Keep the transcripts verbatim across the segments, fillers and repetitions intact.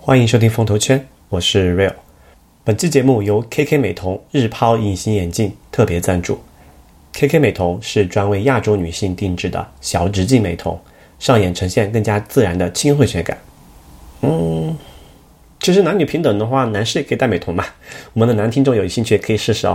欢迎收听风投圈，我是 Real。 本期节目由 K K 美瞳日抛隐形眼镜特别赞助。 K K 美瞳是专为亚洲女性定制的小直径美瞳，上眼呈现更加自然的轻混血感。嗯，其实男女平等的话，男士也可以戴美瞳嘛。我们的男听众有兴趣也可以试试哦。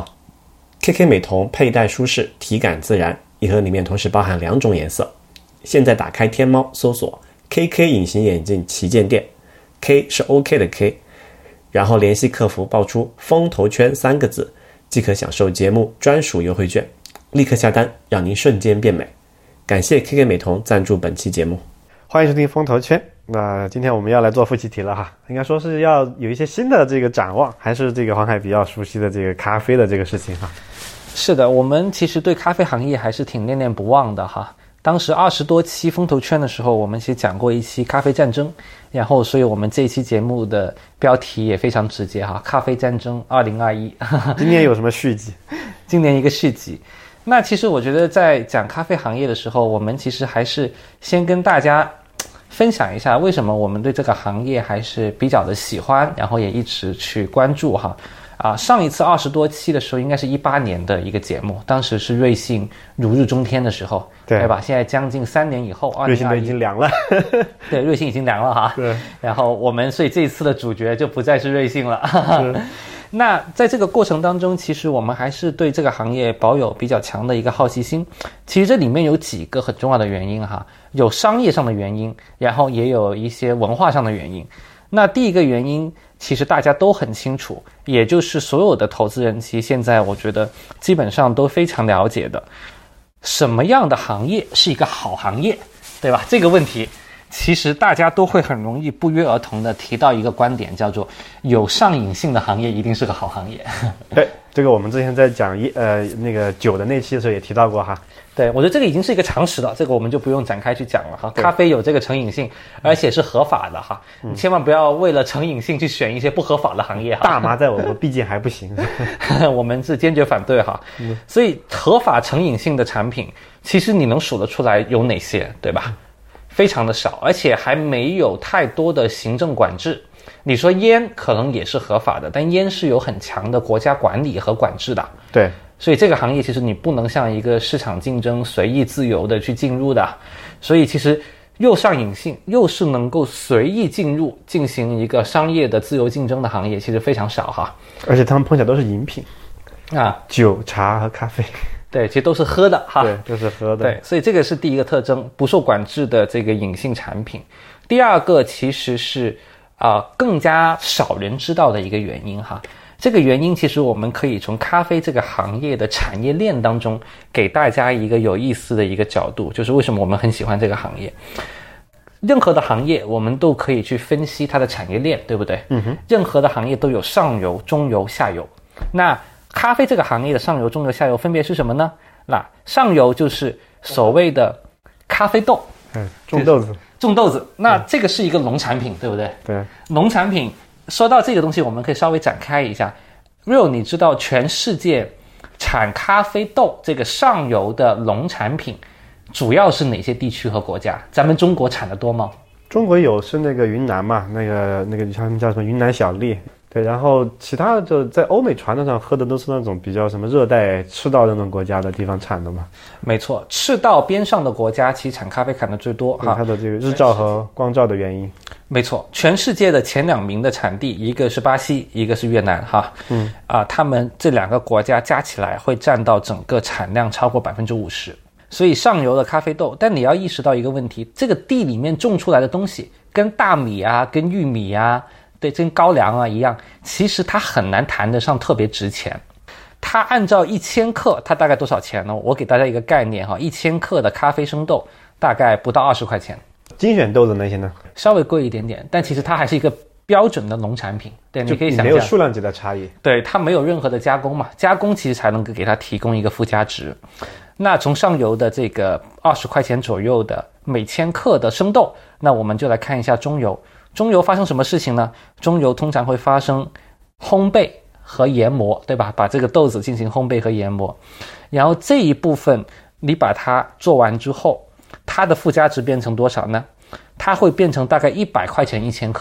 K K 美瞳佩戴舒适，体感自然，一盒里面同时包含两种颜色。现在打开天猫搜索 K K 隐形眼镜旗舰店， K 是 OK 的 K， 然后联系客服报出风投圈三个字，即可享受节目专属优惠券，立刻下单，让您瞬间变美。感谢 K K 美瞳赞助本期节目。欢迎收听风投圈。那今天我们要来做复习题了哈，应该说是要有一些新的这个展望，还是这个黄海比较熟悉的这个咖啡的这个事情哈。 是的，我们其实对咖啡行业还是挺念念不忘的哈。当时二十多期风投圈的时候，我们其实讲过一期咖啡战争，然后所以我们这一期节目的标题也非常直接哈，咖啡战争二零二一。 今年有什么续集？ 今年一个续集。那其实我觉得在讲咖啡行业的时候，我们其实还是先跟大家分享一下为什么我们对这个行业还是比较的喜欢，然后也一直去关注哈。啊，上一次二十多期的时候，应该是一八年的一个节目，当时是瑞幸如日中天的时候， 对, 对吧？现在将近三年以后， 瑞幸都已经凉了。 对，瑞幸已经凉了哈。 对， 然后我们所以这一次的主角就不再是瑞幸了。那在这个过程当中，其实我们还是对这个行业保有比较强的一个好奇心。其实这里面有几个很重要的原因哈，有商业上的原因，然后也有一些文化上的原因。那第一个原因其实大家都很清楚，也就是所有的投资人其实现在我觉得基本上都非常了解的，什么样的行业是一个好行业，对吧？这个问题其实大家都会很容易不约而同的提到一个观点，叫做有上瘾性的行业一定是个好行业。 对，这个我们之前在讲一呃那个酒的那期的时候也提到过哈。 对，我觉得这个已经是一个常识了，这个我们就不用展开去讲了哈。咖啡有这个成瘾性，而且是合法的哈，嗯、你千万不要为了成瘾性去选一些不合法的行业哈。 大麻在我们毕竟还不行， 我们是坚决反对哈。嗯、所以合法成瘾性的产品，其实你能数得出来有哪些，对吧？非常的少，而且还没有太多的行政管制。你说烟可能也是合法的，但烟是有很强的国家管理和管制的。 对。 所以这个行业其实你不能像一个市场竞争随意自由的去进入的，所以其实又上瘾性又是能够随意进入进行一个商业的自由竞争的行业其实非常少哈。 而且他们碰巧都是饮品啊， 酒、茶和咖啡。 对，其实都是喝的哈。 对，都是喝的。 对，所以这个是第一个特征，不受管制的这个隐性产品。第二个其实是啊、呃、更加少人知道的一个原因哈。这个原因其实我们可以从咖啡这个行业的产业链当中给大家一个有意思的一个角度，就是为什么我们很喜欢这个行业。任何的行业我们都可以去分析它的产业链，对不对？嗯哼。任何的行业都有上游、中游、下游。那咖啡这个行业的上游、中游、下游分别是什么呢？那上游就是所谓的咖啡豆， 嗯，种豆子， 种豆子。那这个是一个农产品，对不对？ 对， 农产品。说到这个东西，我们可以稍微展开一下。Real， 你知道全世界产咖啡豆这个上游的农产品主要是哪些地区和国家？咱们中国产的多吗？ 中国有是那个云南嘛，那个那个他们叫什么云南小粒。对，然后其他的就在欧美传统上喝的都是那种比较什么热带赤道那种国家的地方产的嘛。 没错，赤道边上的国家其实产咖啡产的最多哈。 它的这个日照和光照的原因。 没错，全世界的前两名的产地，一个是巴西，一个是越南哈。嗯啊，他们这两个国家加起来会占到整个产量超过百分之五十。所以上游的咖啡豆，但你要意识到一个问题，这个地里面种出来的东西跟大米啊、跟玉米啊。对，跟高粱啊一样，其实它很难谈得上特别值钱。它按照一千克，它大概多少钱呢？我给大家一个概念哈，一千克的咖啡生豆大概不到二十块钱。 精选豆子那些呢？ 稍微贵一点点，但其实它还是一个标准的农产品。对，你可以想象， 没有数量级的差异。 对，它没有任何的加工嘛，加工其实才能给它提供一个附加值。那从上游的这个二十块钱左右的每千克的生豆，那我们就来看一下中游。中游发生什么事情呢？中游通常会发生烘焙和研磨，对吧？把这个豆子进行烘焙和研磨，然后这一部分你把它做完之后，它的附加值变成多少呢？它会变成大概一百块钱一千克，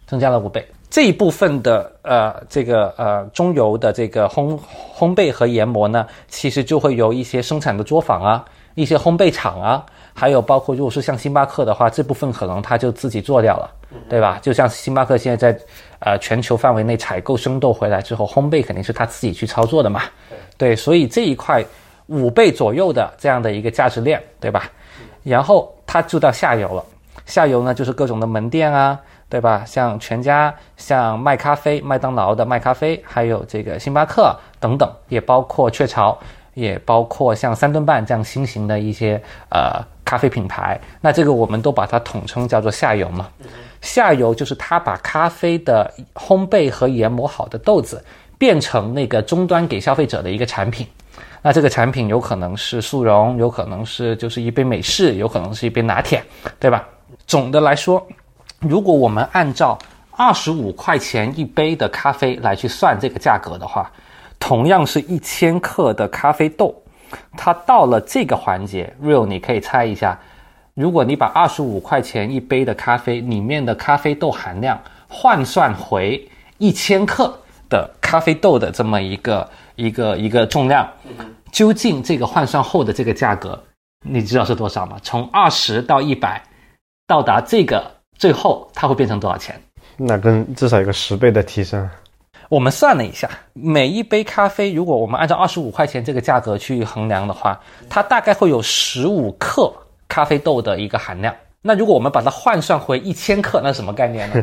增加了五倍。这一部分的呃这个呃中游的这个烘烘焙和研磨呢，其实就会由一些生产的作坊啊，一些烘焙厂啊，还有包括如果是像星巴克的话，这部分可能他就自己做掉了，对吧？就像星巴克现在在呃全球范围内采购生豆回来之后，烘焙肯定是他自己去操作的嘛，对，所以这一块五倍左右的这样的一个价值链，对吧？然后它就到下游了，下游呢就是各种的门店啊，对吧？像全家、像卖咖啡、麦当劳的卖咖啡，还有这个星巴克等等，也包括雀巢，也包括像三顿半这样新型的一些呃咖啡品牌。那这个我们都把它统称叫做下游嘛。下游就是它把咖啡的烘焙和研磨好的豆子变成那个终端给消费者的一个产品。那这个产品有可能是速溶，有可能是就是一杯美式，有可能是一杯拿铁，对吧？总的来说，如果我们按照二十五块钱一杯的咖啡来去算这个价格的话，同样是一千克的咖啡豆，它到了这个环节 Real 你可以猜一下，如果你把二十五块钱一杯的咖啡里面的咖啡豆含量换算回一千克的咖啡豆的这么一个一个一个重量，究竟这个换算后的这个价格你知道是多少吗？从二十到一百到达这个最后它会变成多少钱？ 那跟至少有个十倍的提升。 我们算了一下，每一杯咖啡如果我们按照二十五块钱这个价格去衡量的话，它大概会有十五克咖啡豆的一个含量。那如果我们把它换算回一千克，那什么概念呢？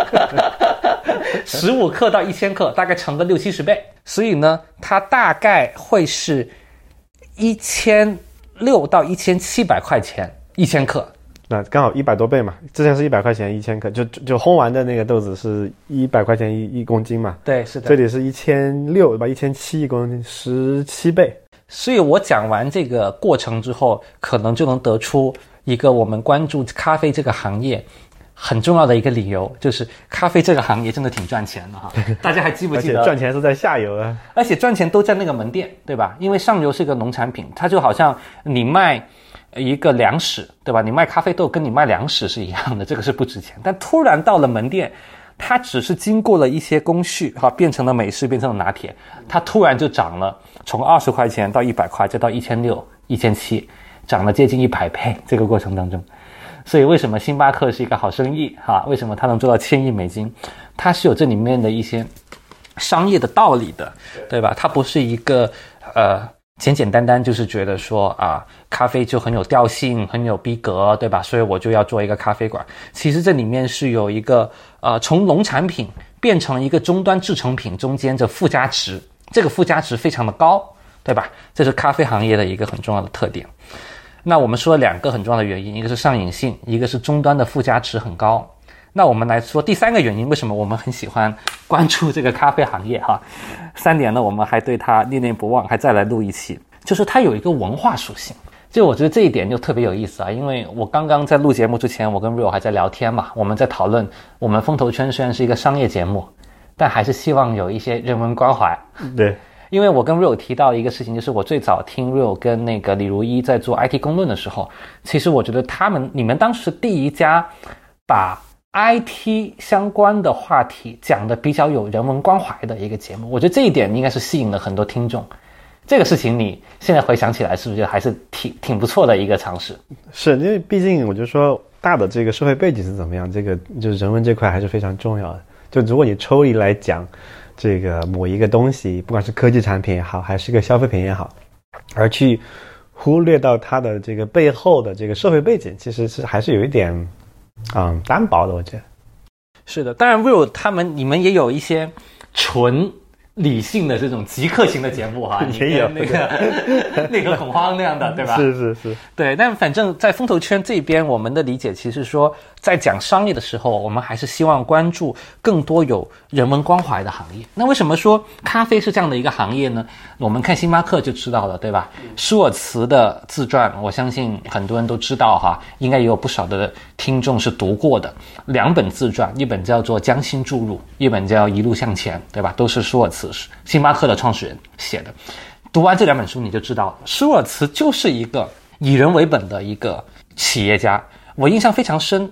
十五克到一千克，大概乘个六七十倍，所以呢，它大概会是一千六到一千七百块钱一千克。 那刚好一百多倍嘛，之前是一百块钱一千克，就就烘完的那个豆子是一百块钱一一公斤嘛， 对，是的， 这里是一千六吧，一千七一公斤，十七倍。 所以我讲完这个过程之后，可能就能得出一个我们关注咖啡这个行业很重要的一个理由，就是咖啡这个行业真的挺赚钱的哈。大家还记不记得？ 而且赚钱是在下游啊， 而且赚钱都在那个门店，对吧？因为上游是一个农产品，它就好像你卖一个粮食，对吧？你卖咖啡豆跟你卖粮食是一样的，这个是不值钱。但突然到了门店，它只是经过了一些工序哈，变成了美式，变成了拿铁，它突然就涨了，从二十块钱到一百块，再到一千六、一千七，涨了接近一百倍。这个过程当中，所以为什么星巴克是一个好生意哈？为什么它能做到千亿美金？它是有这里面的一些商业的道理的，对吧？它不是一个呃。简简单单就是觉得说啊，咖啡就很有调性，很有逼格，对吧？所以我就要做一个咖啡馆。其实这里面是有一个呃，从农产品变成一个终端制成品中间的附加值，这个附加值非常的高，对吧？这是咖啡行业的一个很重要的特点。那我们说了两个很重要的原因，一个是上瘾性，一个是终端的附加值很高。那我们来说第三个原因，为什么我们很喜欢关注这个咖啡行业哈？三点呢，我们还对它念念不忘，还再来录一期，就是它有一个文化属性。就我觉得这一点就特别有意思啊，因为我刚刚在录节目之前，我跟 Real 还在聊天嘛，我们在讨论我们风投圈虽然是一个商业节目，但还是希望有一些人文关怀。 对， 因为我跟 Real 提到一个事情，就是我最早听 Real 跟那个李如一在做 I T 公论的时候，其实我觉得他们你们当时第一家把I T 相关的话题讲的比较有人文关怀的一个节目，我觉得这一点应该是吸引了很多听众。这个事情你现在回想起来，是不是还是挺挺不错的一个尝试？ 是，因为毕竟我就说大的这个社会背景是怎么样，这个就是人文这块还是非常重要的。就如果你抽离来讲，这个某一个东西，不管是科技产品也好，还是个消费品也好，而去忽略到它的这个背后的这个社会背景，其实是还是有一点嗯单薄的，我觉得。是的，当然 Will 他们你们也有一些纯理性的这种极客型的节目哈， 也有那个那个恐慌那样的，对吧？ 是是是， 对。但反正在风投圈这边，我们的理解其实说，在讲商业的时候，我们还是希望关注更多有人文关怀的行业。那为什么说咖啡是这样的一个行业呢？我们看星巴克就知道了，对吧？舒尔茨的自传，我相信很多人都知道哈，应该也有不少的听众是读过的。两本自传，一本叫做《将心注入》，一本叫《一路向前》，对吧？都是舒尔茨，星巴克的创始人写的。读完这两本书，你就知道了，舒尔茨就是一个以人为本的一个企业家。我印象非常深，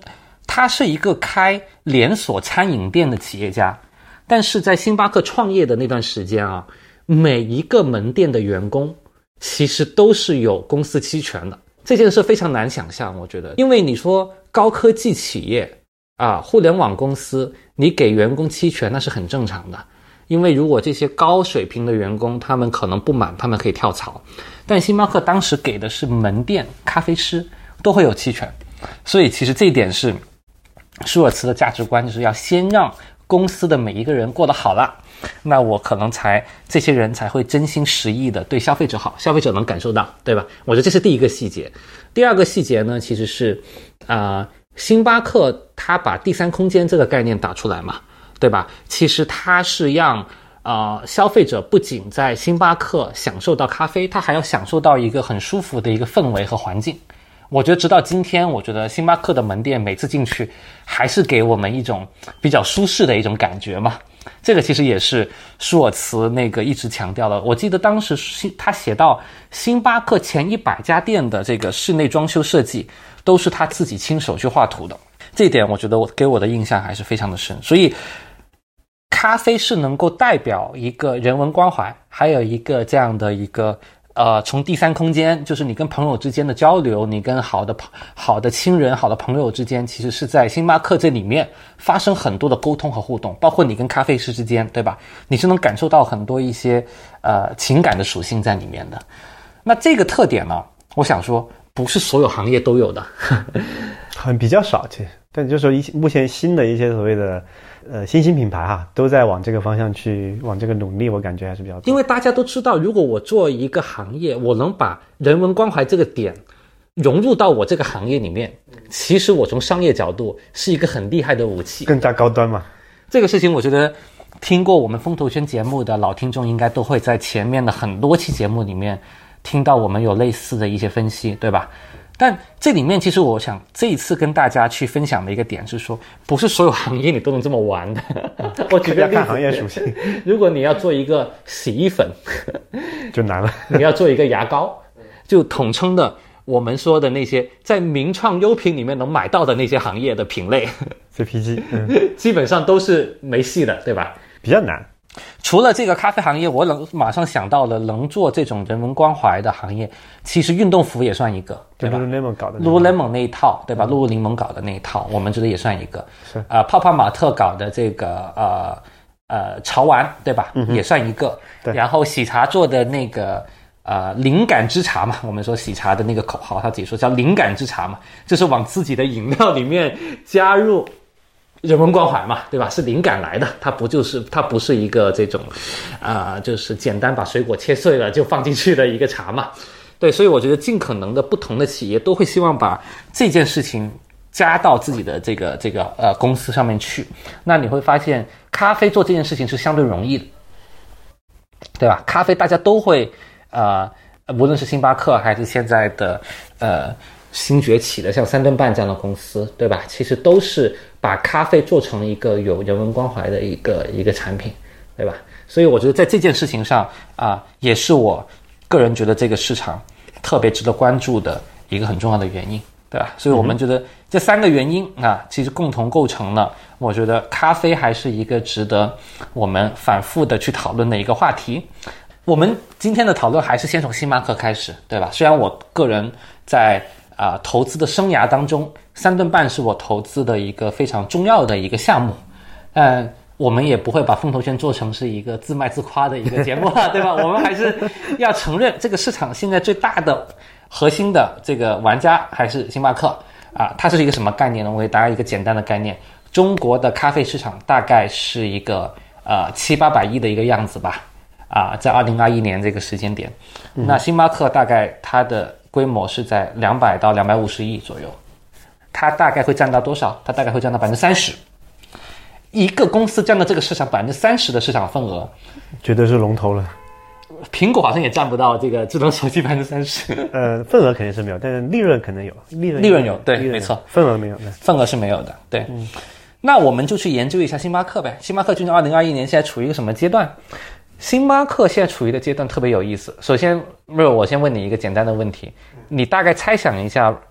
他是一个开连锁餐饮店的企业家，但是在星巴克创业的那段时间啊，每一个门店的员工其实都是有公司期权的。这件事非常难想象，我觉得，因为你说高科技企业啊，互联网公司，你给员工期权那是很正常的，因为如果这些高水平的员工他们可能不满，他们可以跳槽，但星巴克当时给的是门店咖啡师都会有期权，所以其实这一点是舒尔茨的价值观，就是要先让公司的每一个人过得好了，那我可能才这些人才会真心实意的对消费者好，消费者能感受到，对吧？我觉得这是第一个细节。第二个细节呢，其实是啊、呃，星巴克他把第三空间这个概念打出来嘛，对吧？其实他是让啊、呃、消费者不仅在星巴克享受到咖啡，他还要享受到一个很舒服的一个氛围和环境。我觉得直到今天，我觉得星巴克的门店每次进去还是给我们一种比较舒适的一种感觉嘛。这个其实也是舒尔茨那个一直强调的。我记得当时他写到星巴克前一百家店的这个室内装修设计都是他自己亲手去画图的，这一点我觉得我给我的印象还是非常的深。所以咖啡是能够代表一个人文关怀，还有一个这样的一个呃，从第三空间，就是你跟朋友之间的交流，你跟好的好的亲人、好的朋友之间，其实是在星巴克这里面发生很多的沟通和互动，包括你跟咖啡师之间，对吧？你是能感受到很多一些呃情感的属性在里面的。那这个特点呢，我想说，不是所有行业都有的， 很比较少，其实。但就是说，一目前新的一些所谓的呃新兴品牌哈，都在往这个方向去往这个努力，我感觉还是比较多。 因为大家都知道，如果我做一个行业，我能把人文关怀这个点融入到我这个行业里面，其实我从商业角度是一个很厉害的武器， 更加高端嘛。 这个事情我觉得听过我们风投圈节目的老听众应该都会在前面的很多期节目里面听到我们有类似的一些分析，对吧？但这里面其实我想这一次跟大家去分享的一个点是说，不是所有行业你都能这么玩的。我举个例子， 看行业属性。 如果你要做一个洗衣粉就难了， 你要做一个牙膏，就统称的我们说的那些在名创优品里面能买到的那些行业的品类 C P G、嗯、 基本上都是没戏的，对吧？ 比较难。 除了这个咖啡行业，我能马上想到了能做这种人文关怀的行业，其实运动服也算一个，对吧 ？Lululemon 搞的 Lululemon 那一套，对吧？露露柠檬搞的那一套，我们觉得也算一个。 是呃，泡泡玛特搞的这个呃呃潮玩，对吧？ 嗯、 也算一个。 对。 然后喜茶做的那个呃灵感之茶嘛，我们说喜茶的那个口号，他自己说叫灵感之茶嘛，就是往自己的饮料里面加入人文关怀嘛，对吧？是灵感来的，它不就是它不是一个这种啊、呃，就是简单把水果切碎了就放进去的一个茶嘛。对，所以我觉得尽可能的不同的企业都会希望把这件事情加到自己的这个这个呃公司上面去。那你会发现咖啡做这件事情是相对容易的，对吧？咖啡大家都会呃无论是星巴克还是现在的呃新崛起的像三顿半这样的公司，对吧？其实都是把咖啡做成一个有人文关怀的一个一个产品，对吧？所以我觉得在这件事情上啊、呃，也是我个人觉得这个市场特别值得关注的一个很重要的原因，对吧？所以我们觉得这三个原因啊，其实共同构成了我觉得咖啡还是一个值得我们反复的去讨论的一个话题。我们今天的讨论还是先从星巴克开始，对吧？虽然我个人在啊、呃，投资的生涯当中，三顿半是我投资的一个非常重要的一个项目，嗯，我们也不会把风投圈做成是一个自卖自夸的一个节目了，对吧？我们还是要承认，这个市场现在最大的核心的这个玩家还是星巴克啊。它是一个什么概念呢？我给大家一个简单的概念：中国的咖啡市场大概是一个呃七八百亿的一个样子吧，啊，在二零二一年这个时间点，嗯、那星巴克大概它的规模是在两百到两百五十亿左右，它大概会占到多少？它大概会占到百分之三十。一个公司占到这个市场百分之三十的市场份额， 绝对是龙头了。 苹果好像也占不到这个智能手机百分之三十。 呃，份额肯定是没有，但是利润可能有，利润利润有，对， 利润没错， 份额没有， 份额是没有的，对。嗯、那我们就去研究一下星巴克呗。星巴克究竟二零二一年现在处于一个什么阶段？星巴克现在处于的阶段特别有意思。首先，我先问你一个简单的问题，你大概猜想一下，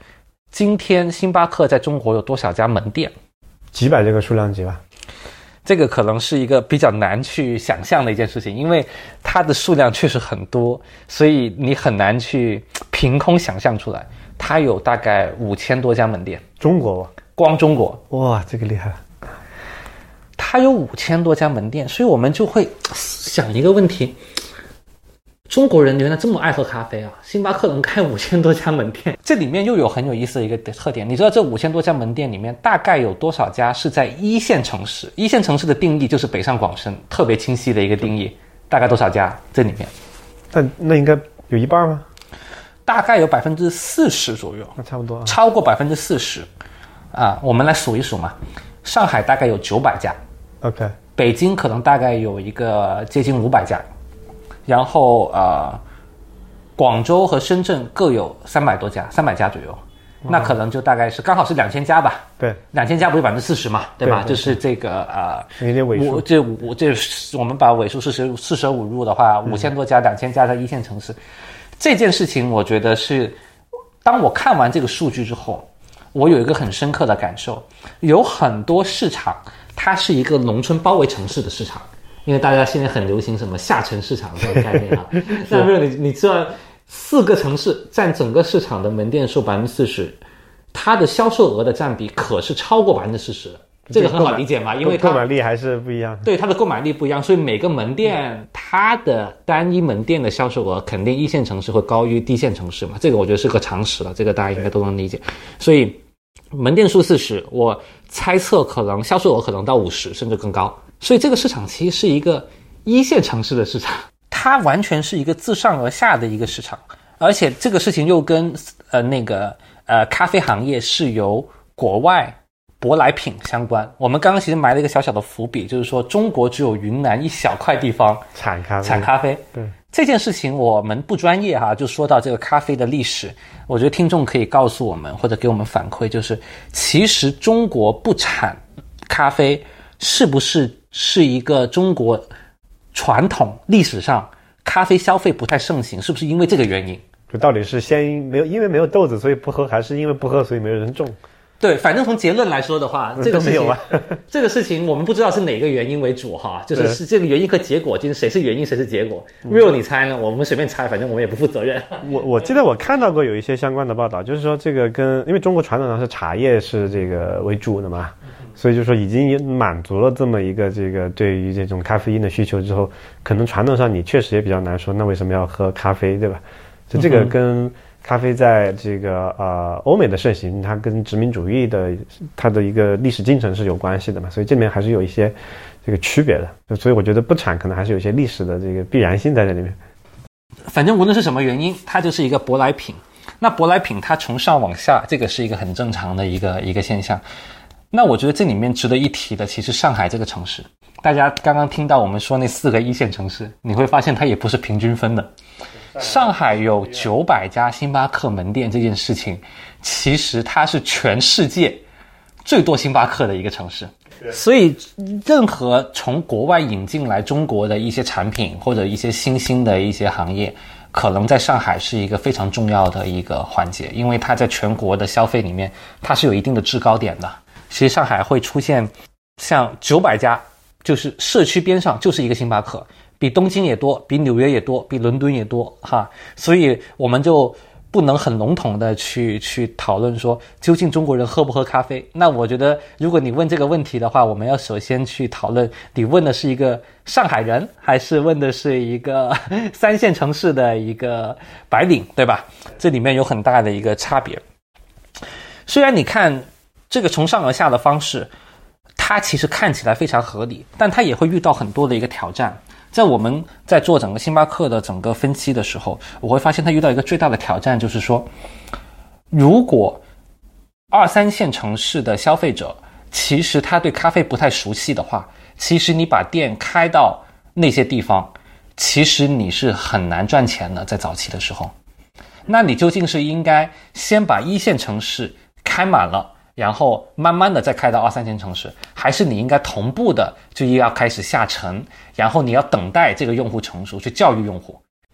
今天星巴克在中国有多少家门店？ 几百这个数量级吧。 这个可能是一个比较难去想象的一件事情，因为它的数量确实很多，所以你很难去凭空想象出来。它有大概五千多家门店， 中国吧？ 光中国， 哇，这个厉害了。 它有五千多家门店，所以我们就会想一个问题：中国人原来这么爱喝咖啡啊！星巴克能开五千多家门店，这里面又有很有意思的一个特点。你知道这五千多家门店里面大概有多少家是在一线城市？一线城市的定义就是北上广深，特别清晰的一个定义。大概多少家？这里面， 但那应该有一半吗？ 大概有百分之四十左右， 那差不多、啊， 超过百分之四十。啊，我们来数一数嘛。上海大概有九百家 ，OK， 北京可能大概有一个接近五百家。然后呃，广州和深圳各有三百多家，三百家左右，那可能就大概是刚好是两千家吧。 对， 两千家不是百分之四十嘛，对吧？ 对对对， 就是这个呃， 有点尾数。 这五这我们把尾数四十四舍五入的话，五千多家、两千家在一线城市，这件事情我觉得是，当我看完这个数据之后，我有一个很深刻的感受，有很多市场它是一个农村包围城市的市场。因为大家现在很流行什么下沉市场这个概念啊，那没有你你知道四个城市占整个市场的门店数百分之四十，它的销售额的占比可是超过百分之四十的，这个很好理解嘛，因为购买力还是不一样， 对它的购买力不一样，所以每个门店它的单一门店的销售额肯定一线城市会高于低线城市嘛，这个我觉得是个常识了，这个大家应该都能理解，所以门店数四十，我猜测可能销售额可能到五十甚至更高。所以这个市场其实是一个一线城市的市场，它完全是一个自上而下的一个市场，而且这个事情又跟呃那个呃咖啡行业是由国外舶来品相关。我们刚刚其实埋了一个小小的伏笔，就是说中国只有云南一小块地方产咖啡， 产咖啡。 对这件事情我们不专业哈，就说到这个咖啡的历史，我觉得听众可以告诉我们或者给我们反馈，就是其实中国不产咖啡是不是是一个中国传统历史上咖啡消费不太盛行，是不是因为这个原因？ 就到底是先没有因为没有豆子所以不喝，还是因为不喝所以没有人种？对， 反正从结论来说的话，这个事情，这个事情我们不知道是哪个原因为主哈，就是是这个原因和结果，就是谁是原因谁是结果。Real 你猜呢？我们随便猜，反正我们也不负责任。 我我记得我看到过有一些相关的报道，就是说这个跟因为中国传统上是茶叶是这个为主的嘛，所以就说已经满足了这么一个这个对于这种咖啡因的需求之后，可能传统上你确实也比较难说，那为什么要喝咖啡，对吧？就这个跟咖啡在这个呃欧美的盛行，它跟殖民主义的它的一个历史进程是有关系的嘛，所以这边还是有一些这个区别的，所以我觉得不产可能还是有一些历史的这个必然性在这里面。 反正无论是什么原因，它就是一个舶来品。那舶来品它从上往下，这个是一个很正常的一个一个现象。那我觉得这里面值得一提的，其实上海这个城市，大家刚刚听到我们说那四个一线城市，你会发现它也不是平均分的。上海有九百家星巴克门店这件事情，其实它是全世界最多星巴克的一个城市。所以任何从国外引进来中国的一些产品或者一些新兴的一些行业，可能在上海是一个非常重要的一个环节，因为它在全国的消费里面它是有一定的制高点的。其实上海会出现像九百家，就是社区边上就是一个星巴克，比东京也多，比纽约也多，比伦敦也多哈，所以我们就不能很笼统的去去讨论说究竟中国人喝不喝咖啡。那我觉得如果你问这个问题的话，我们要首先去讨论你问的是一个上海人还是问的是一个三线城市的一个白领，对吧？这里面有很大的一个差别。虽然你看这个从上而下的方式它其实看起来非常合理，但它也会遇到很多的一个挑战。在我们在做整个星巴克的整个分析的时候，我会发现它遇到一个最大的挑战，就是说如果二三线城市的消费者其实他对咖啡不太熟悉的话，其实你把店开到那些地方，其实你是很难赚钱的，在早期的时候。那你究竟是应该先把一线城市开满了，然后慢慢的再开到二三线城市，还是你应该同步的就要开始下沉，然后你要等待这个用户成熟去教育用户？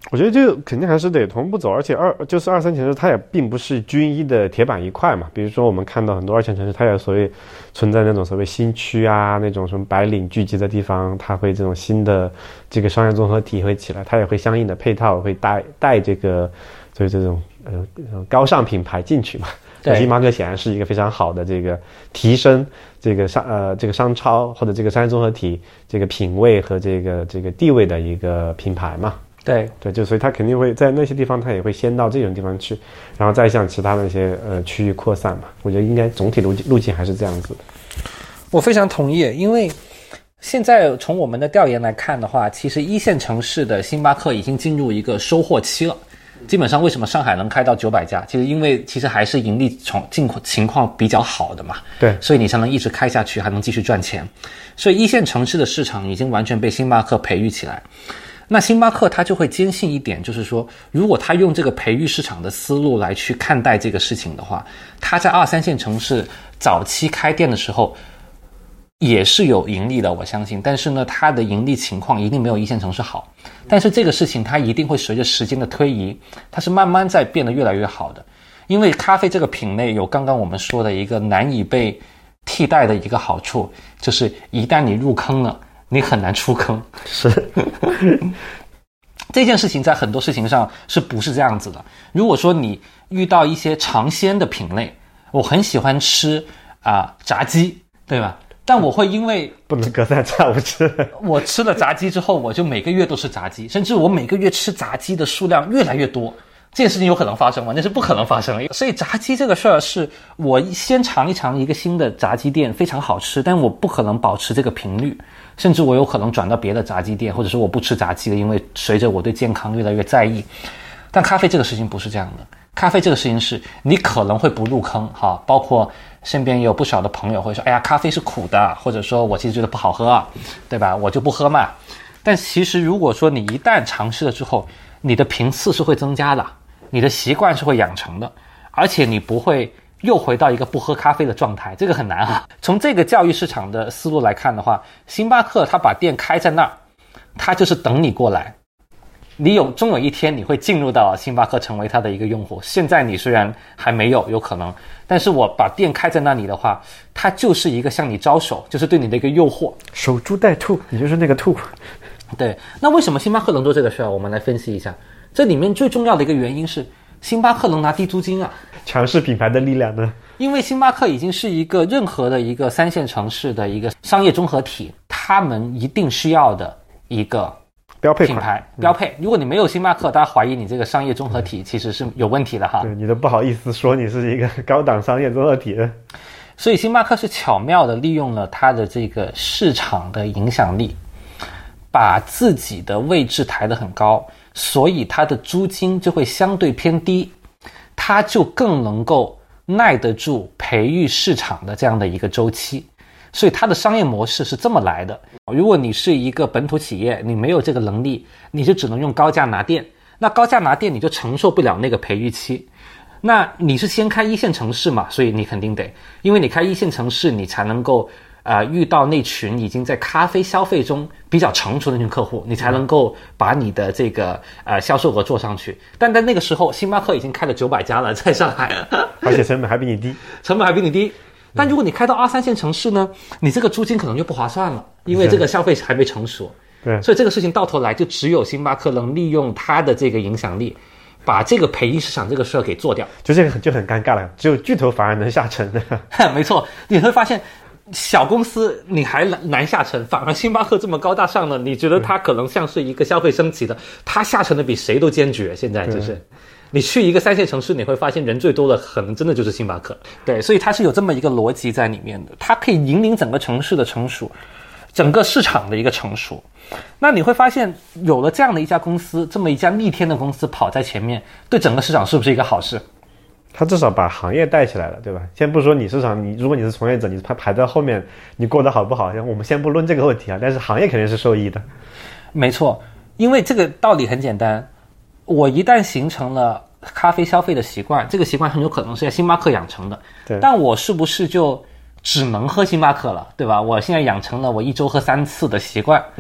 我觉得这个肯定还是得同步走，而且二就是二三线城市它也并不是均一的铁板一块嘛。比如说我们看到很多二线城市，它也所谓存在那种所谓新区啊，那种什么白领聚集的地方，它会这种新的这个商业综合体会起来，它也会相应的配套会带带这个所以这种呃高尚品牌进去嘛。对，星巴克显然是一个非常好的这个提升这个商呃这个商超或者这个商业综合体这个品味和这个这个地位的一个品牌嘛。 对对，就所以它肯定会在那些地方，它也会先到这种地方去，然后再向其他的那些呃区域扩散嘛。我觉得应该总体路路径还是这样子的。 我非常同意，因为现在从我们的调研来看的话，其实一线城市的星巴克已经进入一个收获期了。基本上为什么上海能开到九百家，其实因为其实还是盈利情情况比较好的嘛。 对， 所以你才能一直开下去，还能继续赚钱。所以一线城市的市场已经完全被星巴克培育起来。那星巴克他就会坚信一点，就是说如果他用这个培育市场的思路来去看待这个事情的话，他在二三线城市早期开店的时候也是有盈利的，我相信，但是呢他的盈利情况一定没有一线城市好。但是这个事情它一定会随着时间的推移，它是慢慢在变得越来越好的。因为咖啡这个品类有刚刚我们说的一个难以被替代的一个好处，就是一旦你入坑了，你很难出坑。 是这件事情在很多事情上是不是这样子的？如果说你遇到一些尝鲜的品类，我很喜欢吃啊、呃、炸鸡，对吧？但我会因为不能隔三差五吃， 我吃了炸鸡之后，我就每个月都吃炸鸡，甚至我每个月吃炸鸡的数量越来越多。这件事情有可能发生吗？那是不可能发生的。所以炸鸡这个事儿是我先尝一尝一个新的炸鸡店非常好吃，但我不可能保持这个频率，甚至我有可能转到别的炸鸡店，或者说我不吃炸鸡了，因为随着我对健康越来越在意。但咖啡这个事情不是这样的，咖啡这个事情是你可能会不入坑哈，包括身边也有不少的朋友会说，哎呀，咖啡是苦的，或者说我其实觉得不好喝啊，对吧？我就不喝嘛。但其实如果说你一旦尝试了之后，你的频次是会增加的，你的习惯是会养成的，而且你不会又回到一个不喝咖啡的状态，这个很难啊。从这个教育市场的思路来看的话，星巴克他把店开在那儿，他就是等你过来。你有终有一天你会进入到星巴克成为他的一个用户，现在你虽然还没有有可能，但是我把店开在那里的话，它就是一个向你招手，就是对你的一个诱惑， 守株待兔，你就是那个兔。 对，那为什么星巴克能做这个事儿？我们来分析一下，这里面最重要的一个原因是星巴克能拿低租金啊。 强势品牌的力量呢？ 因为星巴克已经是一个任何的一个三线城市的一个商业综合体，他们一定需要的一个标配品牌标配。如果你没有星巴克，大家怀疑你这个商业综合体其实是有问题的哈。 对，你都不好意思说你是一个高档商业综合体。 所以星巴克是巧妙的利用了它的这个市场的影响力，把自己的位置抬得很高，所以它的租金就会相对偏低，它就更能够耐得住培育市场的这样的一个周期。所以它的商业模式是这么来的。如果你是一个本土企业，你没有这个能力，你就只能用高价拿店，那高价拿店你就承受不了那个培育期。那你是先开一线城市嘛，所以你肯定得，因为你开一线城市你才能够呃遇到那群已经在咖啡消费中比较成熟的那群客户，你才能够把你的这个呃销售额做上去。但在那个时候星巴克已经开了九百家了，在上海而且成本还比你低成本还比你低。但如果你开到二三线城市呢，你这个租金可能就不划算了，因为这个消费还没成熟。 对， 所以这个事情到头来就只有星巴克能利用它的这个影响力，把这个培育市场这个事儿给做掉。 就这个就很尴尬了，只有巨头反而能下沉的。 没错，你会发现小公司你还难下沉，反而星巴克这么高大上的，你觉得它可能像是一个消费升级的，它下沉的比谁都坚决。现在就是你去一个三线城市，你会发现人最多的可能真的就是星巴克。对，所以它是有这么一个逻辑在里面的，它可以引领整个城市的成熟，整个市场的一个成熟。那你会发现有了这样的一家公司，这么一家逆天的公司跑在前面，对整个市场是不是一个好事？ 他至少把行业带起来了，对吧？先不说你市场，你如果你是从业者，你排排在后面，你过得好不好？我们先不论这个问题啊，但是行业肯定是受益的。 没错，因为这个道理很简单，我一旦形成了咖啡消费的习惯，这个习惯很有可能是在星巴克养成的。 对， 但我是不是就只能喝星巴克了，对吧？我现在养成了我一周喝三次的习惯， 嗯，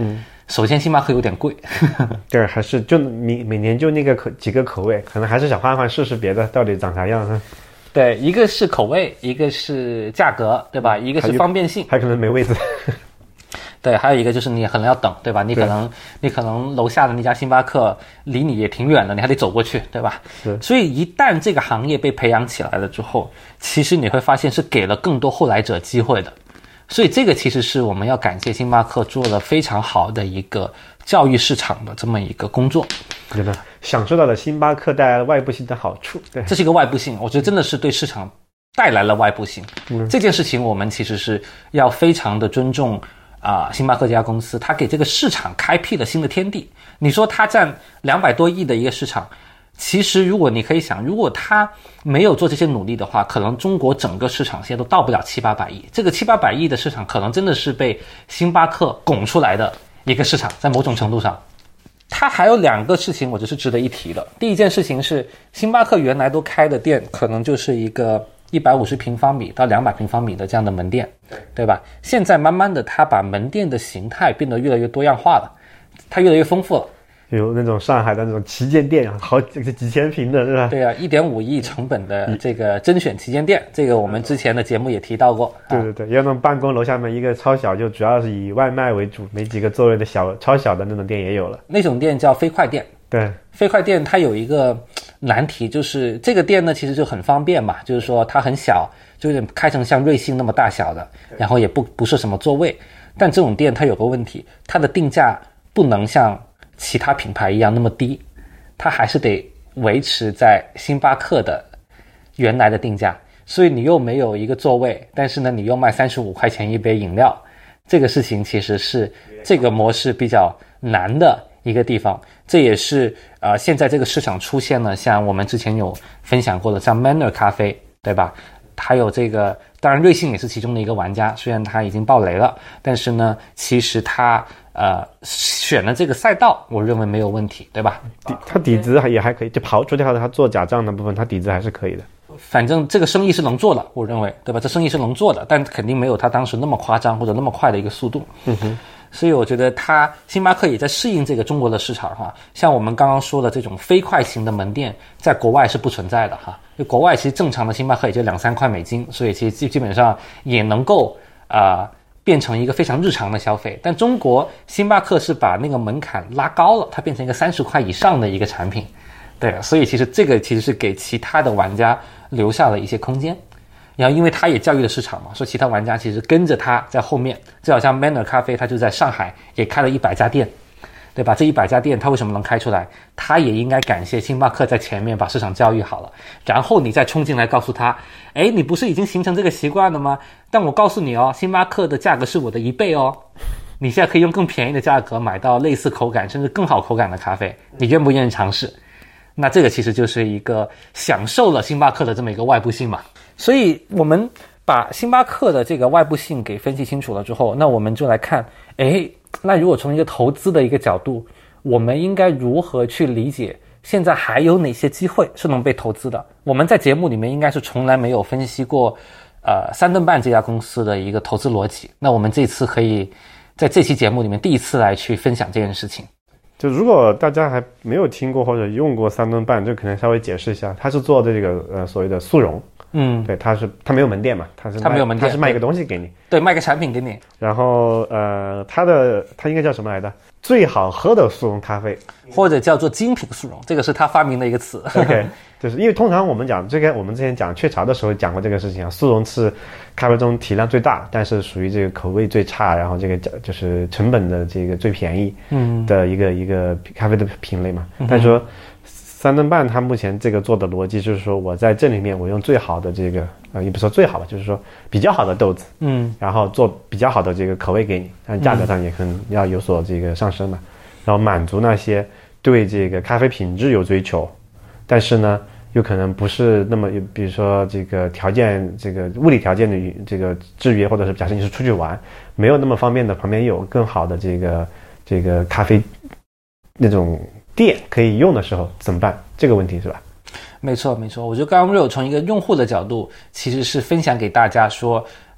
首先星巴克有点贵。 对，还是就每每年就那个口几个口味，可能还是想换换试试别的到底长啥样呢？ 对，一个是口味，一个是价格，对吧？一个是方便性， 还可能没位子。 对，还有一个就是你可能要等，对吧？你可能你可能楼下的那家星巴克离你也挺远的，你还得走过去，对吧？ 是。 所以一旦这个行业被培养起来了之后，其实你会发现是给了更多后来者机会的。所以这个其实是我们要感谢星巴克做了非常好的一个教育市场的这么一个工作。 真的享受到了星巴克带来的外部性的好处。对， 这是一个外部性，我觉得真的是对市场带来了外部性。嗯，这件事情我们其实是要非常的尊重。啊、呃，星巴克这家公司，它给这个市场开辟了新的天地。你说它占两百多亿的一个市场，其实如果你可以想，如果它没有做这些努力的话，可能中国整个市场现在都到不了七八百亿。这个七八百亿的市场，可能真的是被星巴克拱出来的一个市场，在某种程度上。它还有两个事情，我觉得是值得一提的。第一件事情是，星巴克原来都开的店，可能就是一个一百五十平方米到两百平方米的这样的门店，对吧？现在慢慢的，它把门店的形态变得越来越多样化了，它越来越丰富了。 有那种上海的那种旗舰店，好几几千平的，是吧？ 对啊，一点五亿成本的这个甄选旗舰店，这个我们之前的节目也提到过。 对对对，有那种办公楼下面一个超小，就主要是以外卖为主，没几个座位的小超小的那种店也有了。 那种店叫飞快店。 对， 飞快店它有一个难题，就是这个店呢其实就很方便嘛，就是说它很小，就有点开成像瑞幸那么大小的，然后也不不是什么座位。但这种店它有个问题，它的定价不能像其他品牌一样那么低，它还是得维持在星巴克的原来的定价，所以你又没有一个座位，但是呢你又卖三十五块钱一杯饮料，这个事情其实是这个模式比较难的一个地方。这也是呃现在这个市场出现了像我们之前有分享过的像 Manner 咖啡，对吧？还有这个，当然瑞幸也是其中的一个玩家，虽然他已经爆雷了，但是呢其实他呃选了这个赛道，我认为没有问题，对吧？ 底他底子也还可以，就刨除掉他做假账的部分，他底子还是可以的。 反正这个生意是能做的，我认为，对吧？这生意是能做的，但肯定没有他当时那么夸张或者那么快的一个速度。 嗯哼。 所以我觉得他星巴克也在适应这个中国的市场哈，像我们刚刚说的这种飞快型的门店，在国外是不存在的哈。就国外其实正常的星巴克也就两三块美金，所以其实基本上也能够啊、呃、变成一个非常日常的消费。但中国星巴克是把那个门槛拉高了，它变成一个三十块以上的一个产品，对，所以其实这个其实是给其他的玩家留下了一些空间。然后因为他也教育了市场嘛，所以其他玩家其实跟着他在后面，就好像 Manner 咖啡，他就在上海也开了一百家店，对吧？这一百家店他为什么能开出来？他也应该感谢星巴克在前面把市场教育好了，然后你再冲进来告诉他，诶，你不是已经形成这个习惯了吗？但我告诉你哦，星巴克的价格是我的一倍哦，你现在可以用更便宜的价格买到类似口感甚至更好口感的咖啡，你愿不愿意尝试？那这个其实就是一个享受了星巴克的这么一个外部性嘛。所以我们把星巴克的这个外部性给分析清楚了之后，那我们就来看，诶，那如果从一个投资的一个角度，我们应该如何去理解现在还有哪些机会是能被投资的？我们在节目里面应该是从来没有分析过呃三顿半这家公司的一个投资逻辑，那我们这次可以在这期节目里面第一次来去分享这件事情。 就如果大家还没有听过或者用过三顿半，就可能稍微解释一下，他是做的这个呃所谓的速溶。 嗯， 对，他是他没有门店嘛，他是他没有门店， 他是卖一个东西给你， 对，卖个产品给你。 然后呃，他的他应该叫什么来着？最好喝的速溶咖啡， 或者叫做精品速溶，这个是他发明的一个词。 OK， 就是因为通常我们讲这个，我们之前讲雀巢的时候讲过这个事情啊，速溶是咖啡中体量最大，但是属于这个口味最差，然后这个就是成本的这个最便宜的一个、嗯、一个咖啡的品类嘛。但是说三顿半它目前这个做的逻辑就是说，我在这里面我用最好的这个呃也不说最好吧，就是说比较好的豆子， 嗯， 然后做比较好的这个口味给你，但价格上也可能要有所这个上升嘛，然后满足那些对这个咖啡品质有追求，但是呢又可能不是那么，比如说这个条件这个物理条件的这个制约，或者是假设你是出去玩没有那么方便的，旁边有更好的这个这个咖啡那种店可以用的时候怎么办？这个问题是吧？没错没错，我觉得刚刚 Real 从一个用户的角度其实是分享给大家说，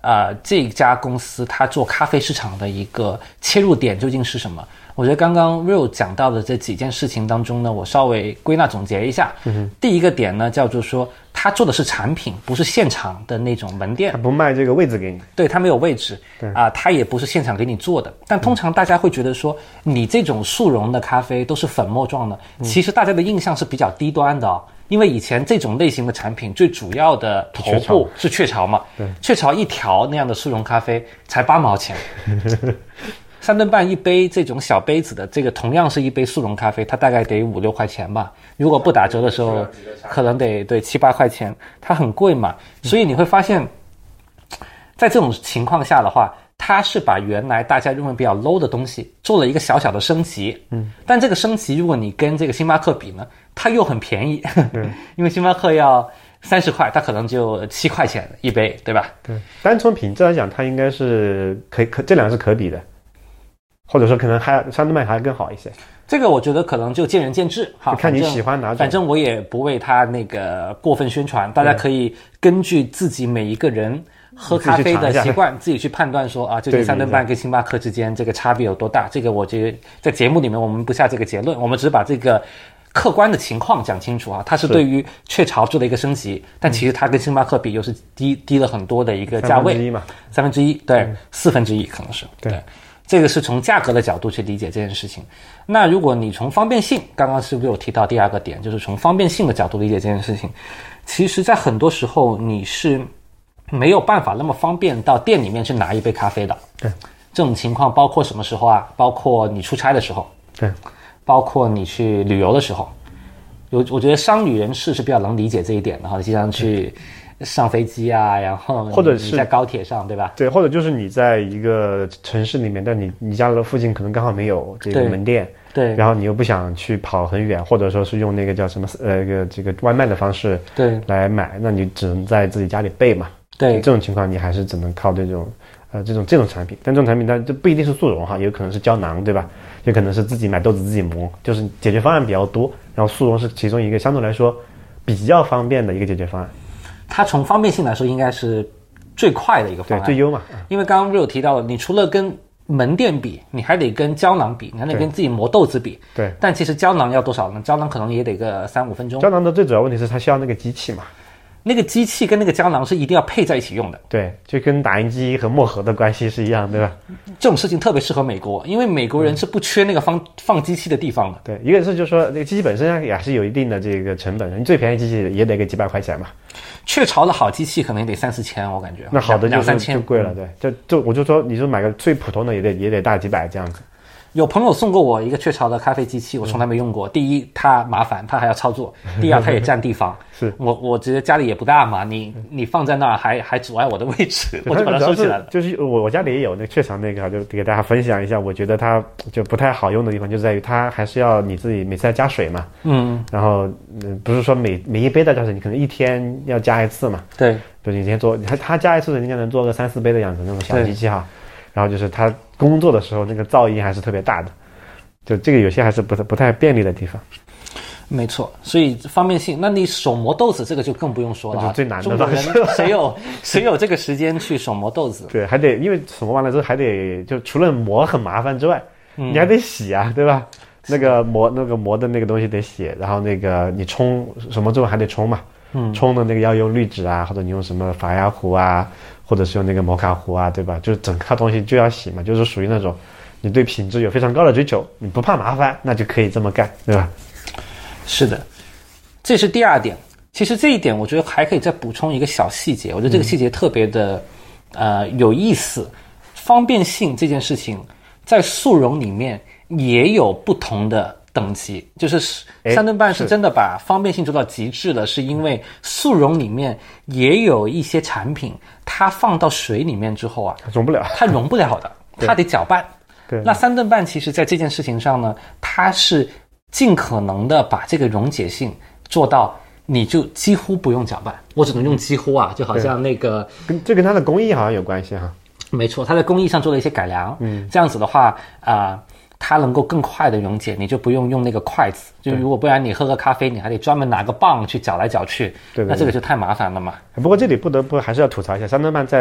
呃，这家公司它做咖啡市场的一个切入点究竟是什么？我觉得刚刚 Real 讲到的这几件事情当中呢，我稍微归纳总结一下。嗯、第一个点呢，叫做说他做的是产品，不是现场的那种门店， 他不卖这个位置给你， 对，他没有位置啊、呃，他也不是现场给你做的。但通常大家会觉得说，嗯、你这种速溶的咖啡都是粉末状的，嗯、其实大家的印象是比较低端的哦。因为以前这种类型的产品最主要的头部是雀巢嘛，雀巢一条那样的速溶咖啡才八毛钱。三顿半一杯这种小杯子的，这个同样是一杯速溶咖啡，它大概得五六块钱吧。如果不打折的时候，可能得对七八块钱，它很贵嘛。所以你会发现，在这种情况下的话，它是把原来大家认为比较 low 的东西做了一个小小的升级。嗯，但这个升级，如果你跟这个星巴克比呢，它又很便宜，嗯、因为星巴克要三十块，它可能就七块钱一杯，对吧？ 对，单从品质来讲，它应该是可以可这两个是可比的。或者说可能还三顿半还更好一些， 这个我觉得可能就见仁见智哈， 看你喜欢哪种。 反正我也不为他那个过分宣传，大家可以根据自己每一个人喝咖啡的习惯，自己去判断说啊，究竟三顿半跟星巴克之间这个差别有多大。这个我觉得在节目里面我们不下这个结论，我们只是把这个客观的情况讲清楚啊。它是对于雀巢做了一个升级，但其实它跟星巴克比又是低低了很多的一个价位，三分之一嘛，三分之一，对，嗯、四分之一可能是对。对，这个是从价格的角度去理解这件事情。那如果你从方便性，刚刚是不是有提到第二个点，就是从方便性的角度理解这件事情，其实在很多时候你是没有办法那么方便到店里面去拿一杯咖啡的。对，这种情况包括什么时候啊？包括你出差的时候， 对， 包括你去旅游的时候。有，我觉得商旅人士是比较能理解这一点的哈，经常去上飞机啊，然后或者是在高铁上，对吧？ 对，或者就是你在一个城市里面，但你你家的附近可能刚好没有这个门店， 对， 然后你又不想去跑很远，或者说是用那个叫什么呃一个这个外卖的方式对来买，那你只能在自己家里备嘛。 对， 这种情况你还是只能靠这种呃这种这种产品，但这种产品它就不一定是速溶哈，有可能是胶囊，对吧？有可能是自己买豆子自己磨，就是解决方案比较多，然后速溶是其中一个相对来说比较方便的一个解决方案。 它从方便性来说应该是最快的一个方案， 对，最优嘛。 因为刚刚 Real 提到了，你除了跟门店比，你还得跟胶囊比，你还得跟自己磨豆子比。 对。 但其实胶囊要多少呢？胶囊可能也得个三五分钟。 胶囊的最主要问题是它需要那个机器嘛。 那个机器跟那个胶囊是一定要配在一起用的。 对，就跟打印机和墨盒的关系是一样，对吧？ 这种事情特别适合美国，因为美国人是不缺那个放、嗯、放机器的地方的。 对，一个是就是说那个机器本身也是有一定的这个成本，你最便宜机器也得个几百块钱嘛。 雀巢的好机器可能也得三四千，我感觉。 那好的两三千就贵了，对，就就我就说，你说买个最普通的也得也得大几百这样子。 有朋友送过我一个雀巢的咖啡机器，我从来没用过。嗯、第一，它麻烦，它还要操作；第二，它也占地方。 是我我觉得家里也不大嘛，你你放在那儿还还阻碍我的位置，我就把它收起来了。 就是我我家里也有那个雀巢那个，就给大家分享一下。我觉得它就不太好用的地方就在于它还是要你自己每次要加水嘛。嗯。然后嗯，不是说每每一杯的加水，你可能一天要加一次嘛。 对。 就你一天做，它它加一次人家能做个三四杯的样子那种小机器哈。然后就是它工作的时候那个噪音还是特别大的。就这个有些还是不太不太便利的地方， 没错，所以方便性，那你手磨豆子这个就更不用说了， 就最难的。 中国人谁有谁有这个时间去手磨豆子？ 对，还得因为手磨完了之后还得就除了磨很麻烦之外，嗯、你还得洗啊，对吧？那个磨那个磨的那个东西得洗，然后那个你冲什么之后还得冲嘛，嗯，冲的那个要用滤纸啊，或者你用什么法压壶啊，或者是用那个摩卡壶啊，对吧？就是整套东西就要洗嘛，就是属于那种。你对品质有非常高的追求，你不怕麻烦，那就可以这么干，对吧？ 是的，这是第二点。其实这一点，我觉得还可以再补充一个小细节。我觉得这个细节特别的，嗯、呃，有意思。方便性这件事情，在速溶里面也有不同的等级。就是三顿半是真的把方便性做到极致了，是因为速溶里面也有一些产品，它放到水里面之后啊， 融不了， 它融不了的，它得搅拌。 对， 那三顿半其实在这件事情上呢，它是尽可能的把这个溶解性做到，你就几乎不用搅拌。我只能用几乎啊，就好像那个跟这跟它的工艺好像有关系哈。 没错，它在工艺上做了一些改良，嗯，这样子的话啊、呃，它能够更快的溶解，你就不用用那个筷子，就如果不然你喝个咖啡，你还得专门拿个棒去搅来搅去，对对对，那这个就太麻烦了嘛。 不过这里不得不还是要吐槽一下，三顿半在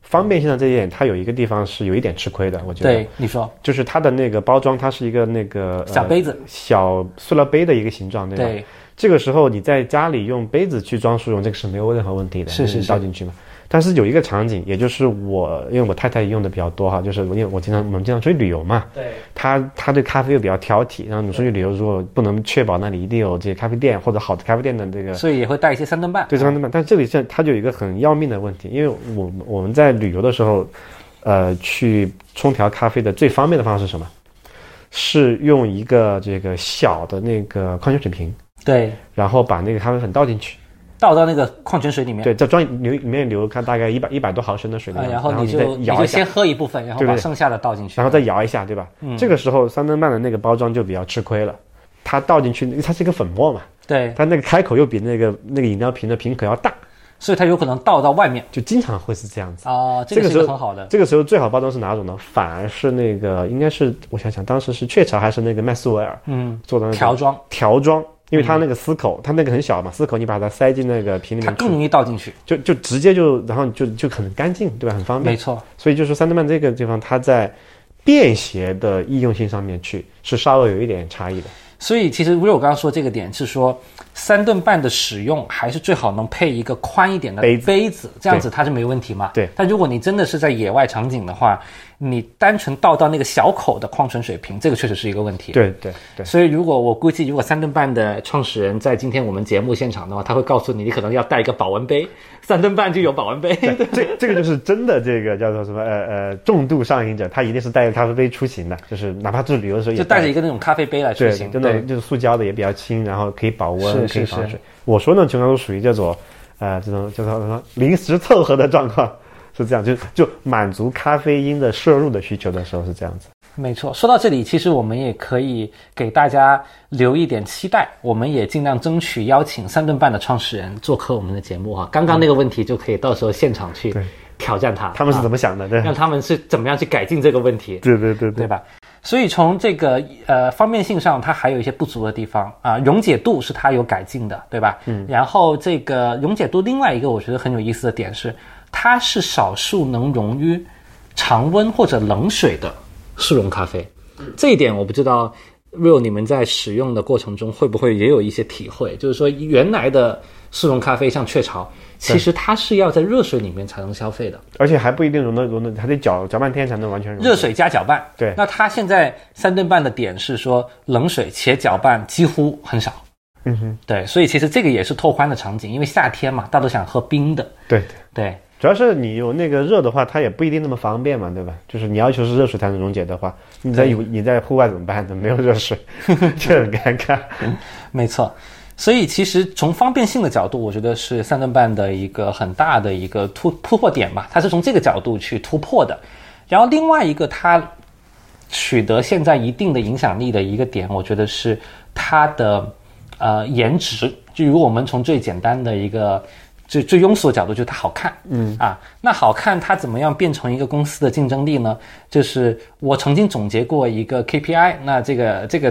方便性上这一点，它有一个地方是有一点吃亏的，我觉得。 对，你说， 就是它的那个包装，它是一个那个小杯子、 呃、小塑料杯的一个形状，对吧？ 对。 这个时候你在家里用杯子去装速溶，这个是没有任何问题的， 是是是， 倒进去嘛。但是有一个场景，也就是我，因为我太太用的比较多哈，就是我因为我经常我们经常出去旅游嘛， 对， 她她对咖啡又比较挑剔，然后你出去旅游如果不能确保那里一定有这些咖啡店或者好的咖啡店的这个， 所以也会带一些三顿半， 对，三顿半。但这里现在它就有一个很要命的问题，因为我我们在旅游的时候，呃，去冲调咖啡的最方便的方式是什么？是用一个这个小的那个矿泉水瓶， 对， 然后把那个咖啡粉倒进去。 倒到那个矿泉水里面， 对，再装流里面流看大概一百一百多毫升的水、 啊，然后你就你就先喝一部分，然后把剩下的倒进去， 然后再摇一下，对吧？嗯，这个时候三顿半的那个包装就比较吃亏了，它倒进去，它是一个粉末嘛， 对， 它那个开口又比那个那个饮料瓶的瓶口要大， 所以它有可能倒到外面， 就经常会是这样子啊。这个是很好的。 这个时候最好包装是哪种呢？反而是那个应该是我想想，当时是雀巢还是那个麦斯维尔， 嗯， 做的那条装条装。因为它那个丝口，它那个很小嘛，丝口你把它塞进那个瓶里面， 它更容易倒进去， 就就直接就，然后就就很干净，对吧？很方便。 没错。 所以就是三顿半这个地方，它在便携的易用性上面去是稍微有一点差异的。 所以其实我刚刚说这个点是说，三顿半的使用还是最好能配一个宽一点的杯子，杯子这样子它是没问题嘛。 对。 但如果你真的是在野外场景的话，你单纯倒到那个小口的矿泉水瓶，这个确实是一个问题。 对对对。 所以如果我估计，如果三顿半的创始人在今天我们节目现场的话，他会告诉你，你可能要带一个保温杯，三顿半就有保温杯。 对，这这个就是真的这个叫做什么呃呃重度上瘾者，他一定是带着咖啡杯出行的，就是哪怕是旅游的时候也就带着一个那种咖啡杯来出行， 对，真的就是塑胶的也比较轻，然后可以保温，可以防水。 是是是， 我说呢，情况都属于这种呃这种叫做什么临时凑合的状况。是这样，就就满足咖啡因的摄入的需求的时候是这样子。 没错，说到这里，其实我们也可以给大家留一点期待，我们也尽量争取邀请三顿半的创始人做客我们的节目哈。刚刚那个问题就可以到时候现场去挑战他， 嗯、他们是怎么想的？对， 让他们是怎么样去改进这个问题？ 对对对 对, 对吧？所以从这个呃方便性上，它还有一些不足的地方啊，溶解度是它有改进的，对吧？嗯。然后这个溶解度，另外一个我觉得很有意思的点是，它是少数能溶于常温或者冷水的速溶咖啡。这一点我不知道 Real 你们在使用的过程中会不会也有一些体会，就是说原来的速溶咖啡像雀巢，其实它是要在热水里面才能消费的， 而且还不一定溶的溶的，还得搅搅半天才能完全溶。 热水加搅拌。 对。 那它现在三顿半的点是说冷水且搅拌几乎很少。 嗯哼。 对，所以其实这个也是拓宽的场景，因为夏天嘛，大家都想喝冰的。 对对对。 主要是你有那个热的话，它也不一定那么方便嘛，对吧？就是你要求是热水才能溶解的话，你在你在户外怎么办呢？没有热水，就很尴尬。 没错，所以其实从方便性的角度，我觉得是三顿半的一个很大的一个突突破点吧，它是从这个角度去突破的。然后另外一个它取得现在一定的影响力的一个点，我觉得是它的呃颜值。就如果我们从最简单的一个最最庸俗的角度，就是它好看， 嗯啊，那好看它怎么样变成一个公司的竞争力呢？就是我曾经总结过一个 K P I， 那这个这个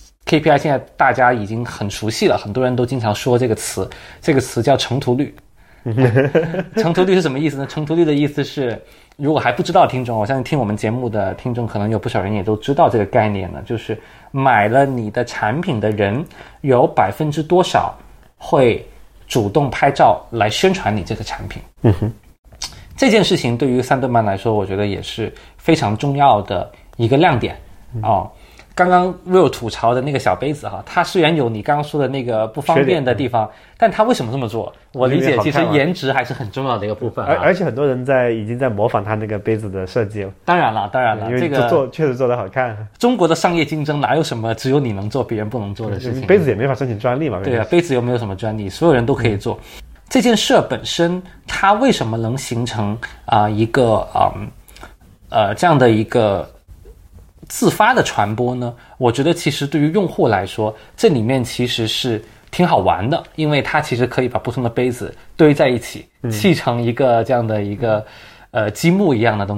K P I 现在大家已经很熟悉了，很多人都经常说这个词，这个词叫成图率。成图率是什么意思呢？成图率的意思是，如果还不知道听众，我相信听我们节目的听众可能有不少人也都知道这个概念呢，就是买了你的产品的人有百分之多少会主动拍照来宣传你这个产品。 嗯哼， 这件事情对于三顿半来说，我觉得也是非常重要的一个亮点、嗯、哦。刚刚 Real 吐槽的那个小杯子哈，它虽然有你刚刚说的那个不方便的地方，但它为什么这么做？我理解其实颜值还是很重要的一个部分、啊、 而而且很多人在已经在模仿它那个杯子的设计了。 当然了，当然了， 因为这个做确实做得好看。 中国的商业竞争哪有什么只有你能做别人不能做的事情？ 杯子也没法申请专利嘛。 对啊，杯子又没有什么专利，所有人都可以做。嗯、这件事本身，它为什么能形成啊、呃、一个嗯呃这样的一个自发的传播呢？我觉得其实对于用户来说，这里面其实是挺好玩的，因为它其实可以把不同的杯子堆在一起，砌成一个这样的一个呃积木一样的东西。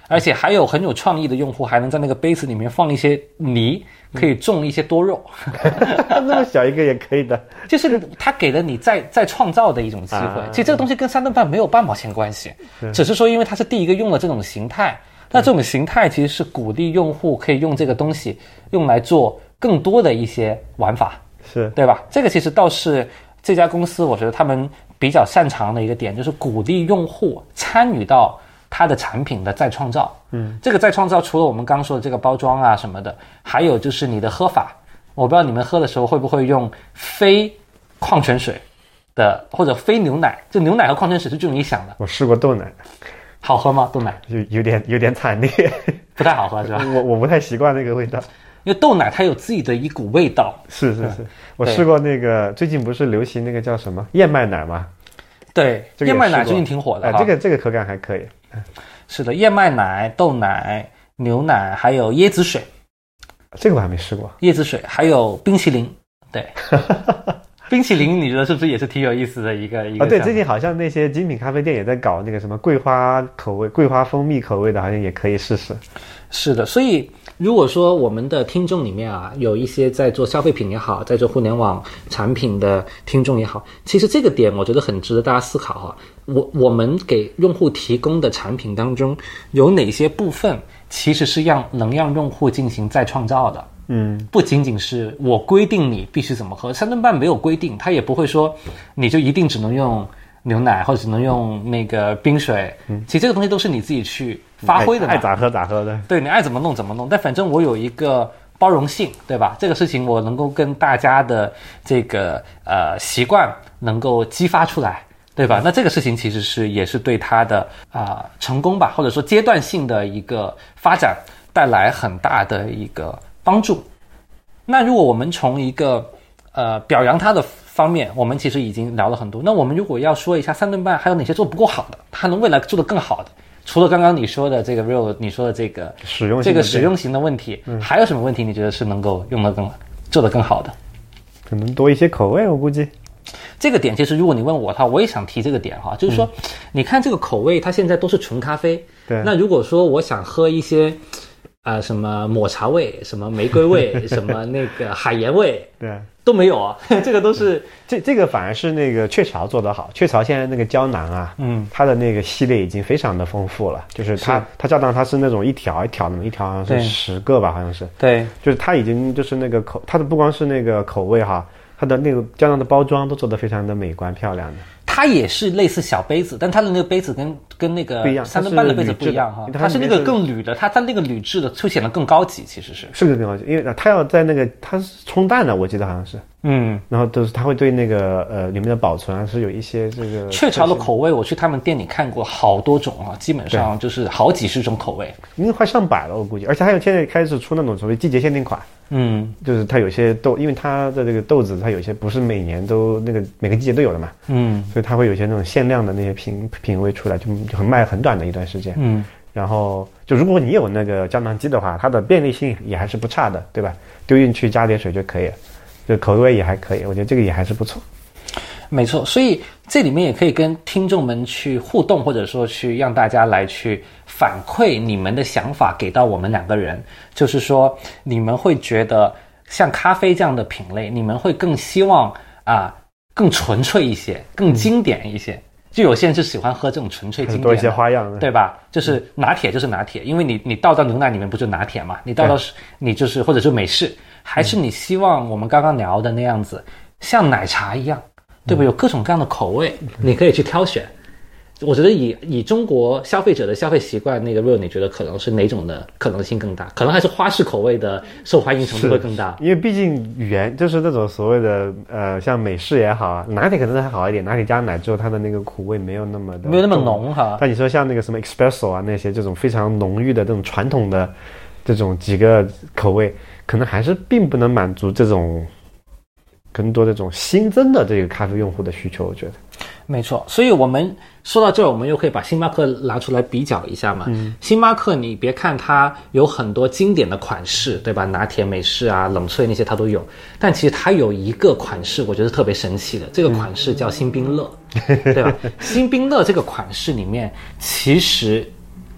而且还有很有创意的用户还能在那个杯子里面放一些泥，可以种一些多肉。 那么小一个也可以的， 就是他给了你再再创造的一种机会。啊、其实这个东西跟三顿半没有半毛钱关系，只是说因为他是第一个用了这种形态，那这种形态其实是鼓励用户可以用这个东西用来做更多的一些玩法， 是对吧？这个其实倒是这家公司我觉得他们比较擅长的一个点，就是鼓励用户参与到它的产品的再创造。嗯，这个再创造除了我们刚刚说的这个包装啊什么的，还有就是你的喝法。我不知道你们喝的时候会不会用非矿泉水的或者非牛奶，就牛奶和矿泉水是最容易想的。 我试过豆奶， 好喝吗？豆奶有有点有点惨烈， 不太好喝是吧？ 我我不太习惯那个味道， 因为豆奶它有自己的一股味道。 是是是，我试过那个最近不是流行那个叫什么燕麦奶吗？ 对， 这个、 燕麦奶最近挺火的、 哎、这个这个口感还可以。 是的，燕麦奶、豆奶、牛奶，还有椰子水。 这个我还没试过。 椰子水，还有冰淇淋。对，冰淇淋你觉得是不是也是挺有意思的一个一个？ 啊，对，最近好像那些精品咖啡店也在搞那个什么桂花口味、桂花蜂蜜口味的，好像也可以试试。 是的，所以如果说我们的听众里面啊，有一些在做消费品也好，在做互联网产品的听众也好，其实这个点我觉得很值得大家思考哈。我我们给用户提供的产品当中，有哪些部分其实是让能让用户进行再创造的？嗯，不仅仅是我规定你必须怎么喝，三顿半没有规定，他也不会说你就一定只能用牛奶或者只能用那个冰水。嗯，其实这个东西都是你自己去发挥的嘛， 爱, 爱咋喝咋喝的。 对，你爱怎么弄怎么弄，但反正我有一个包容性，对吧？这个事情我能够跟大家的这个呃习惯能够激发出来，对吧？那这个事情其实是也是对他的啊、呃、成功吧，或者说阶段性的一个发展带来很大的一个帮助。那如果我们从一个呃表扬他的方面，我们其实已经聊了很多。那我们如果要说一下三顿半还有哪些做不够好的，他能未来做得更好的，除了刚刚你说的这个 real 你说的这个使用这个使用型的问题、嗯、还有什么问题你觉得是能够用得更做得更好的？ 可能多一些口味，我估计这个点其实如果你问我的话，我也想提这个点哈，就是说、嗯、你看这个口味它现在都是纯咖啡， 对， 那如果说我想喝一些啊、呃，什么抹茶味，什么玫瑰味，什么那个海盐味， 对， 都没有啊，这个都是这这个反而是那个雀巢做得好。雀巢现在那个胶囊啊，嗯，它的那个系列已经非常的丰富了，就是它是它胶囊它是那种一条一条的，一条好像是十个吧，好像是， 对， 就是它已经就是那个口，它的不光是那个口味哈，它的那个胶囊的包装都做得非常的美观漂亮的。 它也是类似小杯子，但它的那个杯子跟跟那个三顿半的杯子不一样哈，它是那个更铝的，它它那个铝制的凸显得更高级，其实是是个更高级，因为它要在那个它是冲淡的，我记得好像是，嗯，然后都是它会对那个呃里面的保存还是有一些这个。 雀巢的口味，我去他们店里看过好多种啊，基本上就是好几十种口味， 应该快上百了我估计，而且还有现在开始出那种所谓季节限定款。嗯，就是它有些豆，因为它的这个豆子，它有些不是每年都那个每个季节都有的嘛，嗯，所以它会有些那种限量的那些品品味出来，就就很卖很短的一段时间，嗯，然后就如果你有那个胶囊机的话，它的便利性也还是不差的，对吧？丢进去加点水就可以了，就口味也还可以，我觉得这个也还是不错。 没错，所以这里面也可以跟听众们去互动，或者说去让大家来去反馈你们的想法给到我们两个人，就是说你们会觉得像咖啡这样的品类，你们会更希望啊更纯粹一些，更经典一些。嗯，就有些人是喜欢喝这种纯粹经典的， 多一些花样， 对吧？就是拿铁就是拿铁，因为你你倒到牛奶里面不就拿铁嘛？你倒到你就是或者是美式，还是你希望我们刚刚聊的那样子，像奶茶一样，对吧？有各种各样的口味，你可以去挑选。我觉得以以中国消费者的消费习惯，那个 real 你觉得可能是哪种的可能性更大？可能还是花式口味的受欢迎程度会更大， 因为毕竟原就是那种所谓的呃，像美式也好啊，拿铁可能还好一点，拿铁加奶之后，它的那个苦味没有那么的没有那么浓哈。 但你说像那个什么 espresso 啊那些这种非常浓郁的这种传统的这种几个口味，可能还是并不能满足这种更多这种新增的这个咖啡用户的需求，我觉得。 没错，所以我们说到这儿，我们又可以把星巴克拿出来比较一下嘛。嗯，星巴克你别看它有很多经典的款式，对吧？拿铁、美式啊、冷萃那些它都有，但其实它有一个款式，我觉得特别神奇的，这个款式叫星冰乐，嗯、对吧？星冰乐这个款式里面，其实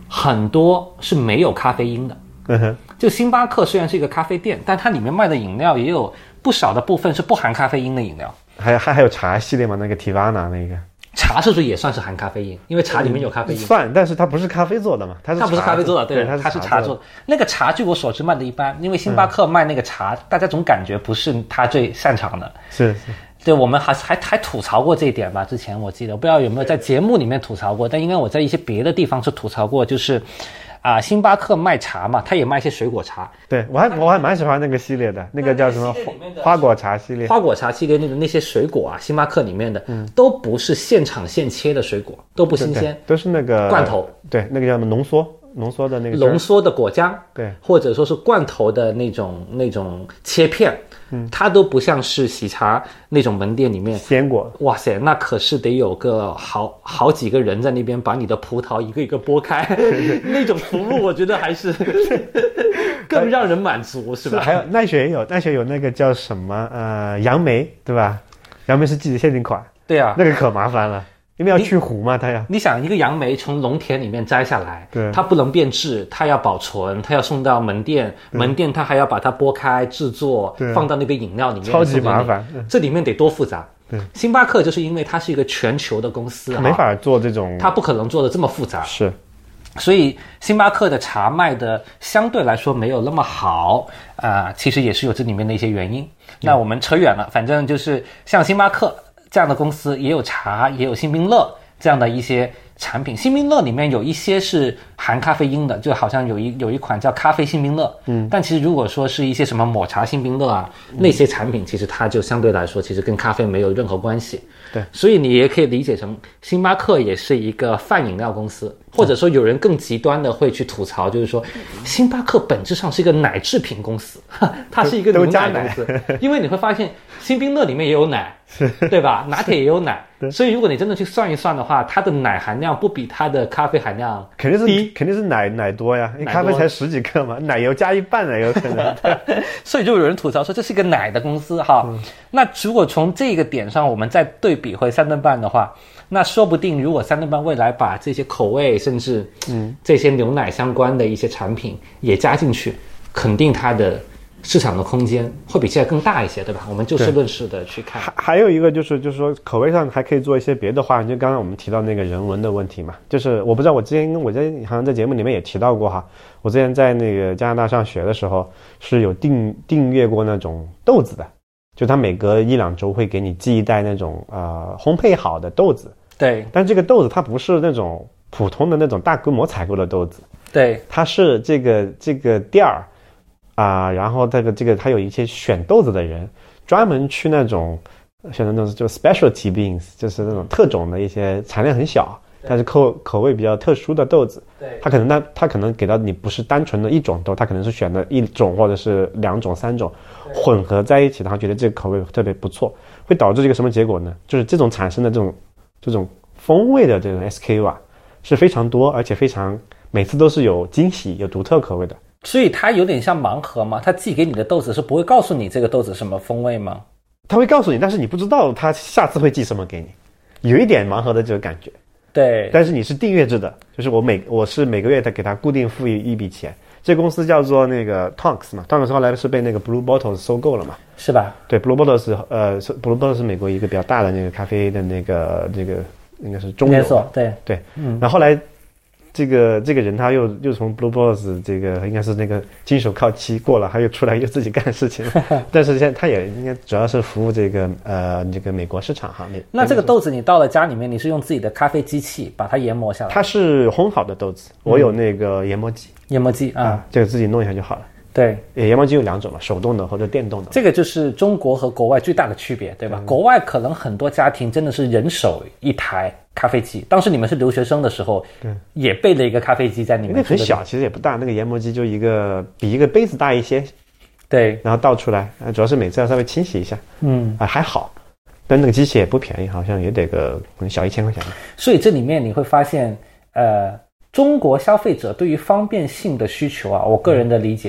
很多是没有咖啡因的。 嗯哼， 就星巴克虽然是一个咖啡店，但它里面卖的饮料也有不少的部分是不含咖啡因的饮料。 还有还还有茶系列嘛，那个 Tivana 那个茶是不是也算是含咖啡因？因为茶里面有咖啡因。 算，但是它不是咖啡做的嘛，它是它不是咖啡做的，对， 对， 它是茶做的。那个茶据我所知卖的一般，因为星巴克卖那个茶，嗯、大家总感觉不是他最擅长的。 是是。 对，我们还还还吐槽过这一点吧？之前我记得，我不知道有没有在节目里面吐槽过，但应该我在一些别的地方是吐槽过，就是啊、呃，星巴克卖茶嘛，他也卖一些水果茶。 对，我还我还蛮喜欢那个系列的，那个叫什么花果茶系列。 花果茶系列那个那些水果啊，星巴克里面的、嗯、都不是现场现切的水果，都不新鲜， 对对都是那个罐头。 对，那个叫什么浓缩。浓缩的那个浓缩的果浆， 对， 或者说是罐头的那种那种切片，嗯，它都不像是喜茶那种门店里面鲜果。 哇塞，那可是得有个好好几个人在那边把你的葡萄一个一个剥开，那种服务我觉得还是更让人满足，是吧？ 还有奈雪也有，奈雪有那个叫什么呃杨梅，对吧？杨梅是季节限定款， 对啊， 那个可麻烦了。因为要去核嘛，它要你想一个杨梅从农田里面摘下来， 对， 它不能变质，它要保存，它要送到门店，门店它还要把它剥开制作，放到那杯饮料里面， 超级麻烦。 这里面得多复杂。 对， 星巴克就是因为它是一个全球的公司， 没法做这种， 它不可能做的这么复杂。 是， 所以星巴克的茶卖的相对来说没有那么好啊、呃，其实也是有这里面的一些原因。嗯、那我们扯远了，反正就是像星巴克这样的公司也有茶，也有星冰乐这样的一些产品。星冰乐里面有一些是含咖啡因的，就好像有一有一款叫咖啡星冰乐，嗯，但其实如果说是一些什么抹茶星冰乐啊、嗯、那些产品，其实它就相对来说其实跟咖啡没有任何关系。 对， 所以你也可以理解成星巴克也是一个泛饮料公司，或者说有人更极端的会去吐槽，就是说星巴克本质上是一个奶制品公司，它是一个牛奶公司，因为你会发现星冰乐里面也有奶，对吧？拿铁也有奶，所以如果你真的去算一算的话，它的奶含量不比它的咖啡含量肯定是低，肯定是奶奶多呀，因为咖啡才十几克嘛，奶油加一半呢有可能。 所以就有人吐槽说这是一个奶的公司哈、嗯。那如果从这个点上我们再对比回三顿半的话，那说不定如果三顿半未来把这些口味甚至嗯这些牛奶相关的一些产品也加进去，肯定它的市场的空间会比现在更大一些，对吧？我们就事论事的去看。 还还有一个就是就是说口味上还可以做一些别的话，就刚刚我们提到那个人文的问题嘛，就是我不知道我之前我在好像在节目里面也提到过哈，我之前在那个加拿大上学的时候是有订订阅过那种豆子的，就他每隔一两周会给你寄一袋那种呃烘焙好的豆子。 对， 但这个豆子它不是那种普通的那种大规模采购的豆子， 对， 它是这个这个店儿啊，然后这个这个它有一些选豆子的人，专门去那种选的那种就 specialty beans， 就是那种特种的一些产量很小，但是口口味比较特殊的豆子。 对， 它可能那它可能给到你不是单纯的一种豆，它可能是选的一种或者是两种三种混合在一起，然后觉得这个口味特别不错，会导致这个什么结果呢？就是这种产生的这种这种风味的这种 S K U 啊是非常多，而且非常每次都是有惊喜有独特口味的。 所以它有点像盲盒嘛，它寄给你的豆子是不会告诉你这个豆子什么风味吗？ 它会告诉你，但是你不知道它下次会寄什么给你，有一点盲盒的这个感觉。 对， 但是你是订阅制的，就是我每我是每个月的给他固定付一一笔钱。这公司叫做那个 Tonks 嘛 ，Tonks 后来是被那个 Blue Bottles 收购了嘛， 是吧？ 对 ，Blue Bottles 呃 ，Blue Bottles 是美国一个比较大的那个咖啡的那个这个应该是中连锁，对对，嗯，然后后来这个这个人他又又从 Blue Bottles 这个应该是那个金手铐期过了，他又出来又自己干事情了，但是现在他也应该主要是服务这个呃这个美国市场哈。 那这个豆子你到了家里面，你是用自己的咖啡机器把它研磨下来？ 它是烘好的豆子，我有那个研磨机。 嗯研磨机 啊, 啊， 这个自己弄一下就好了。 对， 研磨机有两种嘛，手动的或者电动的。 这个就是中国和国外最大的区别，对吧？嗯、国外可能很多家庭真的是人手一台咖啡机。当时你们是留学生的时候，对，也备了一个咖啡机在里面。 那很小，其实也不大，那个研磨机就一个比一个杯子大一些。 对， 然后倒出来，主要是每次要稍微清洗一下。嗯，啊还好，但那个机器也不便宜，好像也得个可能小一千块钱。 所以这里面你会发现，呃。中国消费者对于方便性的需求啊，我个人的理解，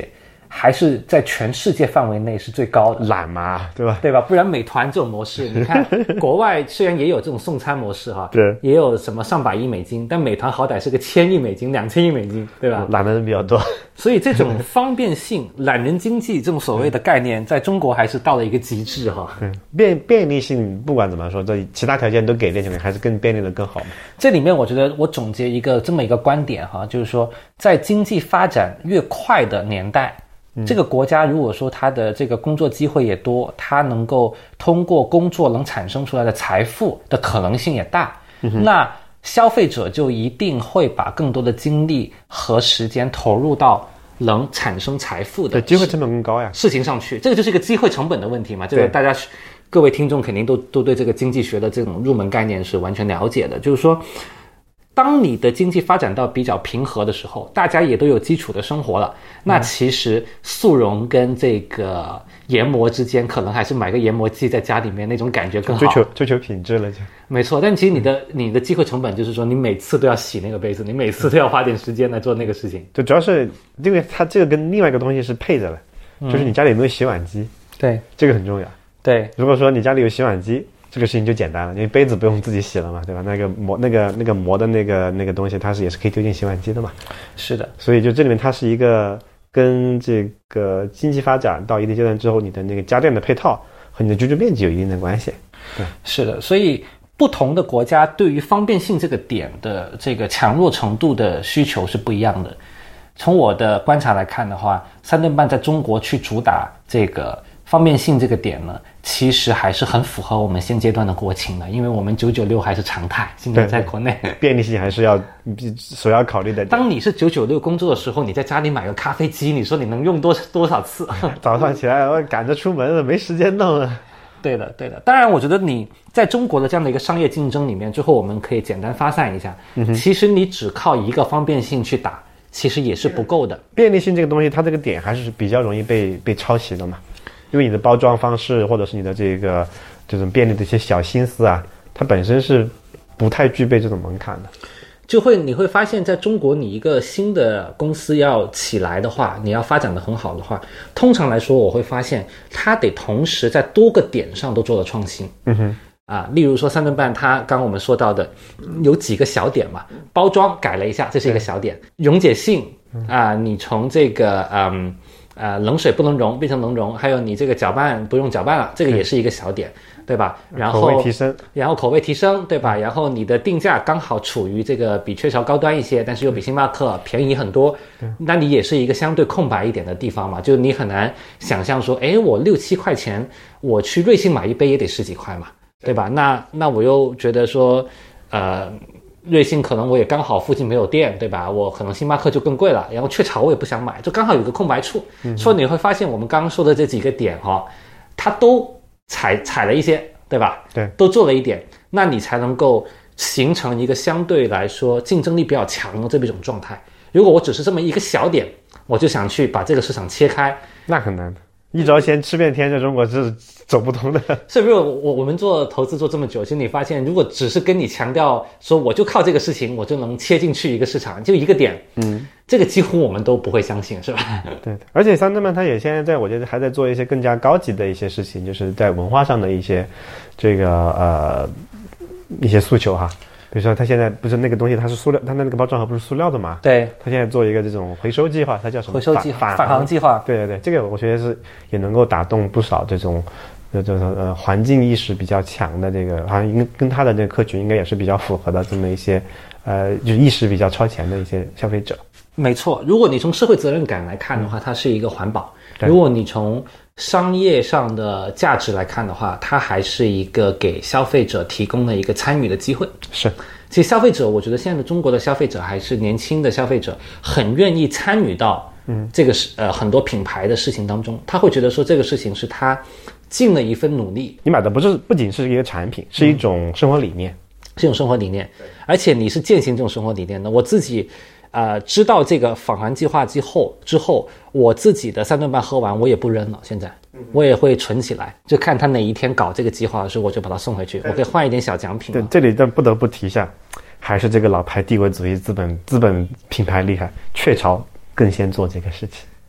还是在全世界范围内是最高的。 懒嘛，对吧？ 对吧？不然美团这种模式，你看国外虽然也有这种送餐模式哈， 对， 也有什么上百亿美金，但美团好歹是个千亿美金、两千亿美金，对吧？ 懒的人比较多， 所以这种方便性、懒人经济这种所谓的概念，在中国还是到了一个极致哈。 嗯，便便利性不管怎么说，这其他条件都给定起来，还是更便利的更好嘛。 这里面我觉得我总结一个这么一个观点哈，就是说在经济发展越快的年代。这个国家如果说它的这个工作机会也多，它能够通过工作能产生出来的财富的可能性也大，嗯、那消费者就一定会把更多的精力和时间投入到能产生财富的机会成本更高呀事情上去。这个就是一个机会成本的问题嘛。这个大家各位听众肯定都都对这个经济学的这种入门概念是完全了解的，就是说。当你的经济发展到比较平和的时候，大家也都有基础的生活了，那其实速溶跟这个研磨之间，可能还是买个研磨机在家里面那种感觉更好。 追求追求品质了就。 没错，但其实你的你的机会成本就是说，你每次都要洗那个杯子，你每次都要花点时间来做那个事情。 就主要是因为它这个跟另外一个东西是配着的，嗯、就是你家里有没有洗碗机？ 对， 这个很重要。 对， 如果说你家里有洗碗机。这个事情就简单了，因为杯子不用自己洗了嘛，对吧？那个磨那个那个磨的那个那个东西，它是也是可以丢进洗碗机的嘛。 是的， 所以就这里面它是一个跟这个经济发展到一定阶段之后，你的那个家电的配套和你的居住面积有一定的关系。对， 是的，所以不同的国家对于方便性这个点的这个强弱程度的需求是不一样的。从我的观察来看的话，三顿半在中国去主打这个。方便性这个点呢，其实还是很符合我们现阶段的国情的，因为我们九九六还是常态，现在在国内便利性还是要首要考虑的。 当你是九九六工作的时候，你在家里买个咖啡机，你说你能用多多少次？ 早上起来我赶着出门了，没时间弄了。 对的，对的。当然，我觉得你在中国的这样的一个商业竞争里面，最后我们可以简单发散一下。嗯、其实你只靠一个方便性去打，其实也是不够的。 便利性这个东西，它这个点还是比较容易被被抄袭的嘛。因为你的包装方式，或者是你的这个这种便利的一些小心思啊，它本身是不太具备这种门槛的。 就会你会发现，在中国，你一个新的公司要起来的话，你要发展的很好的话，通常来说，我会发现它得同时在多个点上都做了创新。 嗯哼。 啊，例如说三顿半，它刚刚我们说到的有几个小点嘛，包装改了一下，这是一个小点，溶解性啊，你从这个嗯。呃，冷水不能溶变成能溶，还有你这个搅拌不用搅拌了，这个也是一个小点，对吧？然后口味提升， 然后口味提升，对吧？然后你的定价刚好处于这个比雀巢高端一些，但是又比星巴克便宜很多，那你也是一个相对空白一点的地方嘛，就你很难想象说，哎，我六七块钱，我去瑞幸买一杯也得十几块嘛，对吧？那那我又觉得说，呃。瑞幸可能我也刚好附近没有店，对吧？我可能星巴克就更贵了，然后雀巢我也不想买，就刚好有个空白处。嗯、所以你会发现我们刚刚说的这几个点哈、哦，它都踩踩了一些，对吧？ 对， 都做了一点，那你才能够形成一个相对来说竞争力比较强的这么一种状态。如果我只是这么一个小点，我就想去把这个市场切开， 那很难。一招鲜吃遍天，在中国是走不通的。 所以，如果我我们做投资做这么久，其实你发现，如果只是跟你强调说，我就靠这个事情，我就能切进去一个市场，就一个点，嗯，这个几乎我们都不会相信，是吧？ 对，而且三顿半它也现在在我觉得还在做一些更加高级的一些事情，就是在文化上的一些这个呃一些诉求哈。比如说，他现在不是那个东西，它是塑料，它那个包装盒不是塑料的嘛？ 对。 他现在做一个这种回收计划，它叫什么？ 回收计划、返航计划。 对对对，这个我觉得是也能够打动不少这种，这种呃环境意识比较强的这个，好像跟跟他的这个客群应该也是比较符合的这么一些，呃，就是意识比较超前的一些消费者。 没错，如果你从社会责任感来看的话，它是一个环保；如果你从商业上的价值来看的话，它还是一个给消费者提供了一个参与的机会。 是， 其实消费者，我觉得现在的中国的消费者还是年轻的消费者，很愿意参与到嗯这个是呃很多品牌的事情当中，他会觉得说这个事情是他尽了一份努力。 你买的不是不仅是一个产品，是一种生活理念， 嗯、是一种生活理念，而且你是践行这种生活理念的。我自己。呃，知道这个返航计划之后，之后我自己的三顿半喝完，我也不扔了。现在我也会存起来，就看他哪一天搞这个计划的时候，我就把它送回去，我可以换一点小奖品。 对，这里但不得不提一下，还是这个老牌帝国主义资本资本品牌厉害，雀巢更先做这个事情。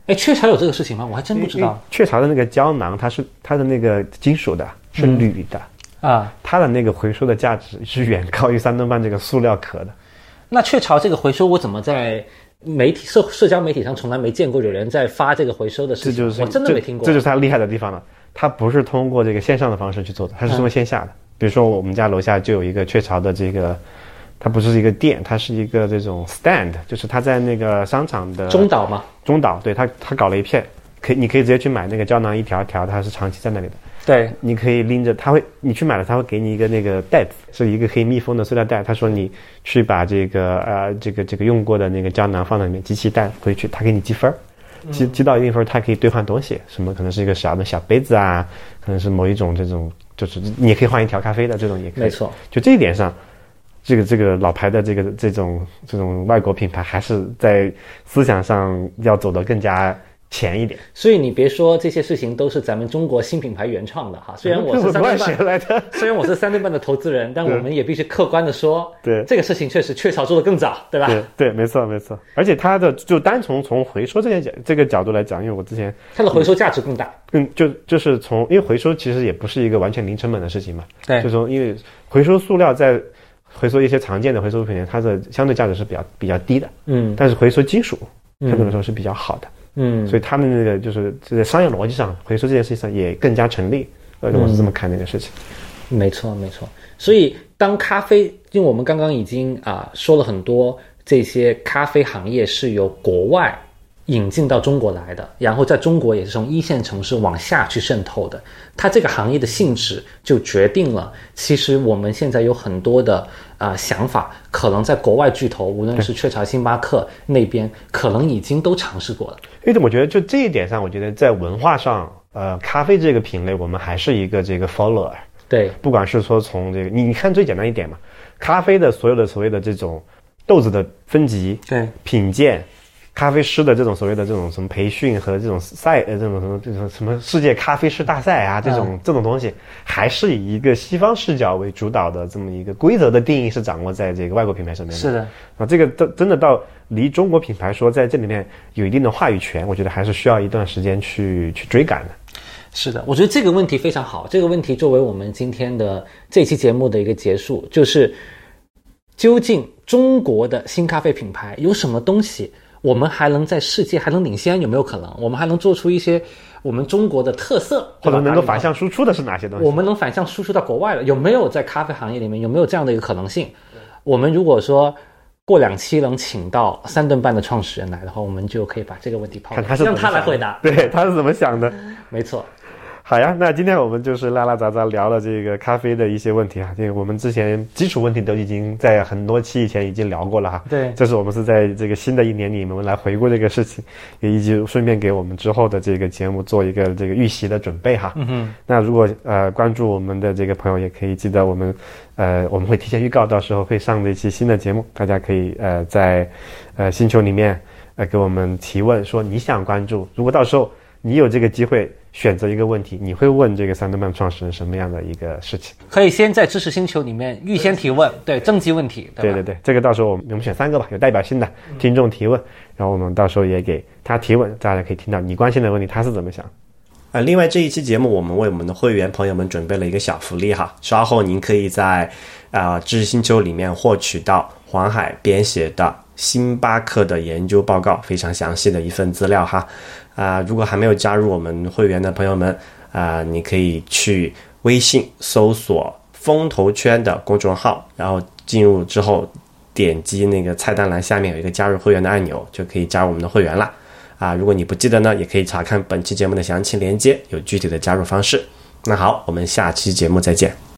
哎，雀巢有这个事情吗？我还真不知道。 雀巢的那个胶囊，它是它的那个金属的，是铝的、 嗯、啊， 它的那个回收的价值是远高于三顿半这个塑料壳的。 那雀巢这个回收，我怎么在媒体社社交媒体上从来没见过有人在发这个回收的事情？ 这就是我真的没听过。 这, 这就是它厉害的地方了。它不是通过这个线上的方式去做的，它是通过线下的。嗯、比如说我们家楼下就有一个雀巢的这个。它不是一个店，它是一个这种 stand， 就是它在那个商场的中岛吗？ 中岛，对，它它搞了一片，可以你可以直接去买那个胶囊一条一条，它是长期在那里的。 对， 你可以拎着，它会你去买了，它会给你一个那个袋子，是一个可以密封的塑料袋。他说你去把这个呃这个这个用过的那个胶囊放在里面，集齐带回去，它给你积分，积积到一定分，它可以兑换东西，什么可能是一个小的小杯子啊，可能是某一种这种，就是你也可以换一条咖啡的这种也可以。 没错， 就这一点上。这个这个老牌的这个这种这种外国品牌还是在思想上要走得更加前一点。 所以你别说这些事情都是咱们中国新品牌原创的哈，虽然我是三顿半，虽然我是三顿半的投资人，但我们也必须客观的说， 对这个事情确实雀巢做得更早，对吧？ 对对，没错没错。而且它的就单从从回收这件这个角度来讲，因为我之前它的回收价值更大， 更就就是从因为回收其实也不是一个完全零成本的事情嘛， 对， 就说因为回收塑料在。回收一些常见的回收品，它的相对价值是比较比较低的，嗯，但是回收金属，相对来说是比较好的，嗯，所以他们那个就是在商业逻辑上，回收这件事情上也更加成立，呃，我是这么看这个事情。 嗯、没错，没错。所以当咖啡，因为我们刚刚已经啊、呃、说了很多，这些咖啡行业是由国外引进到中国来的，然后在中国也是从一线城市往下去渗透的。它这个行业的性质就决定了，其实我们现在有很多的啊、呃、想法，可能在国外巨头，无论是雀巢、星巴克那边，可能已经都尝试过了。 因为我觉得就这一点上，我觉得在文化上，呃，咖啡这个品类，我们还是一个这个 follower。 对， 不管是说从这个，你看最简单一点嘛，咖啡的所有的所谓的这种豆子的分级、 对品鉴。咖啡师的这种所谓的这种什么培训和这种赛呃这种什么这种什么世界咖啡师大赛啊这种、嗯、这种东西，还是以一个西方视角为主导的这么一个规则的定义是掌握在这个外国品牌上面的。 是的啊，这个真的到离中国品牌说在这里面有一定的话语权，我觉得还是需要一段时间去去追赶的。 是的，我觉得这个问题非常好。这个问题作为我们今天的这期节目的一个结束，就是究竟中国的新咖啡品牌有什么东西？我们还能在世界还能领先，有没有可能？我们还能做出一些我们中国的特色， 或者能够反向输出的是哪些东西？ 我们能反向输出到国外了，有没有在咖啡行业里面有没有这样的一个可能性？我们如果说过两期能请到三顿半的创始人来的话，我们就可以把这个问题抛开，让他来回答。 对，他是怎么想的？ 没错。 好呀，那今天我们就是拉拉杂杂聊了这个咖啡的一些问题啊，因为我们之前基础问题都已经在很多期以前已经聊过了哈。 对， 这是我们是在这个新的一年里面来回顾这个事情，也以及顺便给我们之后的这个节目做一个这个预习的准备哈。嗯哼。那如果呃关注我们的这个朋友，也可以记得我们呃我们会提前预告，到时候会上的一期新的节目，大家可以呃在呃星球里面呃给我们提问，说你想关注，如果到时候你有这个机会选择一个问题，你会问这个三顿半创始人什么样的一个事情？ 可以先在知识星球里面预先提问，对，征集问题，对吧？ 对对对，这个到时候我们我们选三个吧，有代表性的听众提问，然后我们到时候也给他提问，大家可以听到你关心的问题他是怎么想。 呃，另外这一期节目我们为我们的会员朋友们准备了一个小福利哈，稍后您可以在啊、呃、知识星球里面获取到黄海编写的星巴克的研究报告，非常详细的一份资料哈。啊、呃，如果还没有加入我们会员的朋友们啊、呃，你可以去微信搜索风投圈的公众号，然后进入之后点击那个菜单栏下面有一个加入会员的按钮，就可以加入我们的会员了。啊，如果你不记得呢，也可以查看本期节目的详情连接，有具体的加入方式。那好，我们下期节目再见。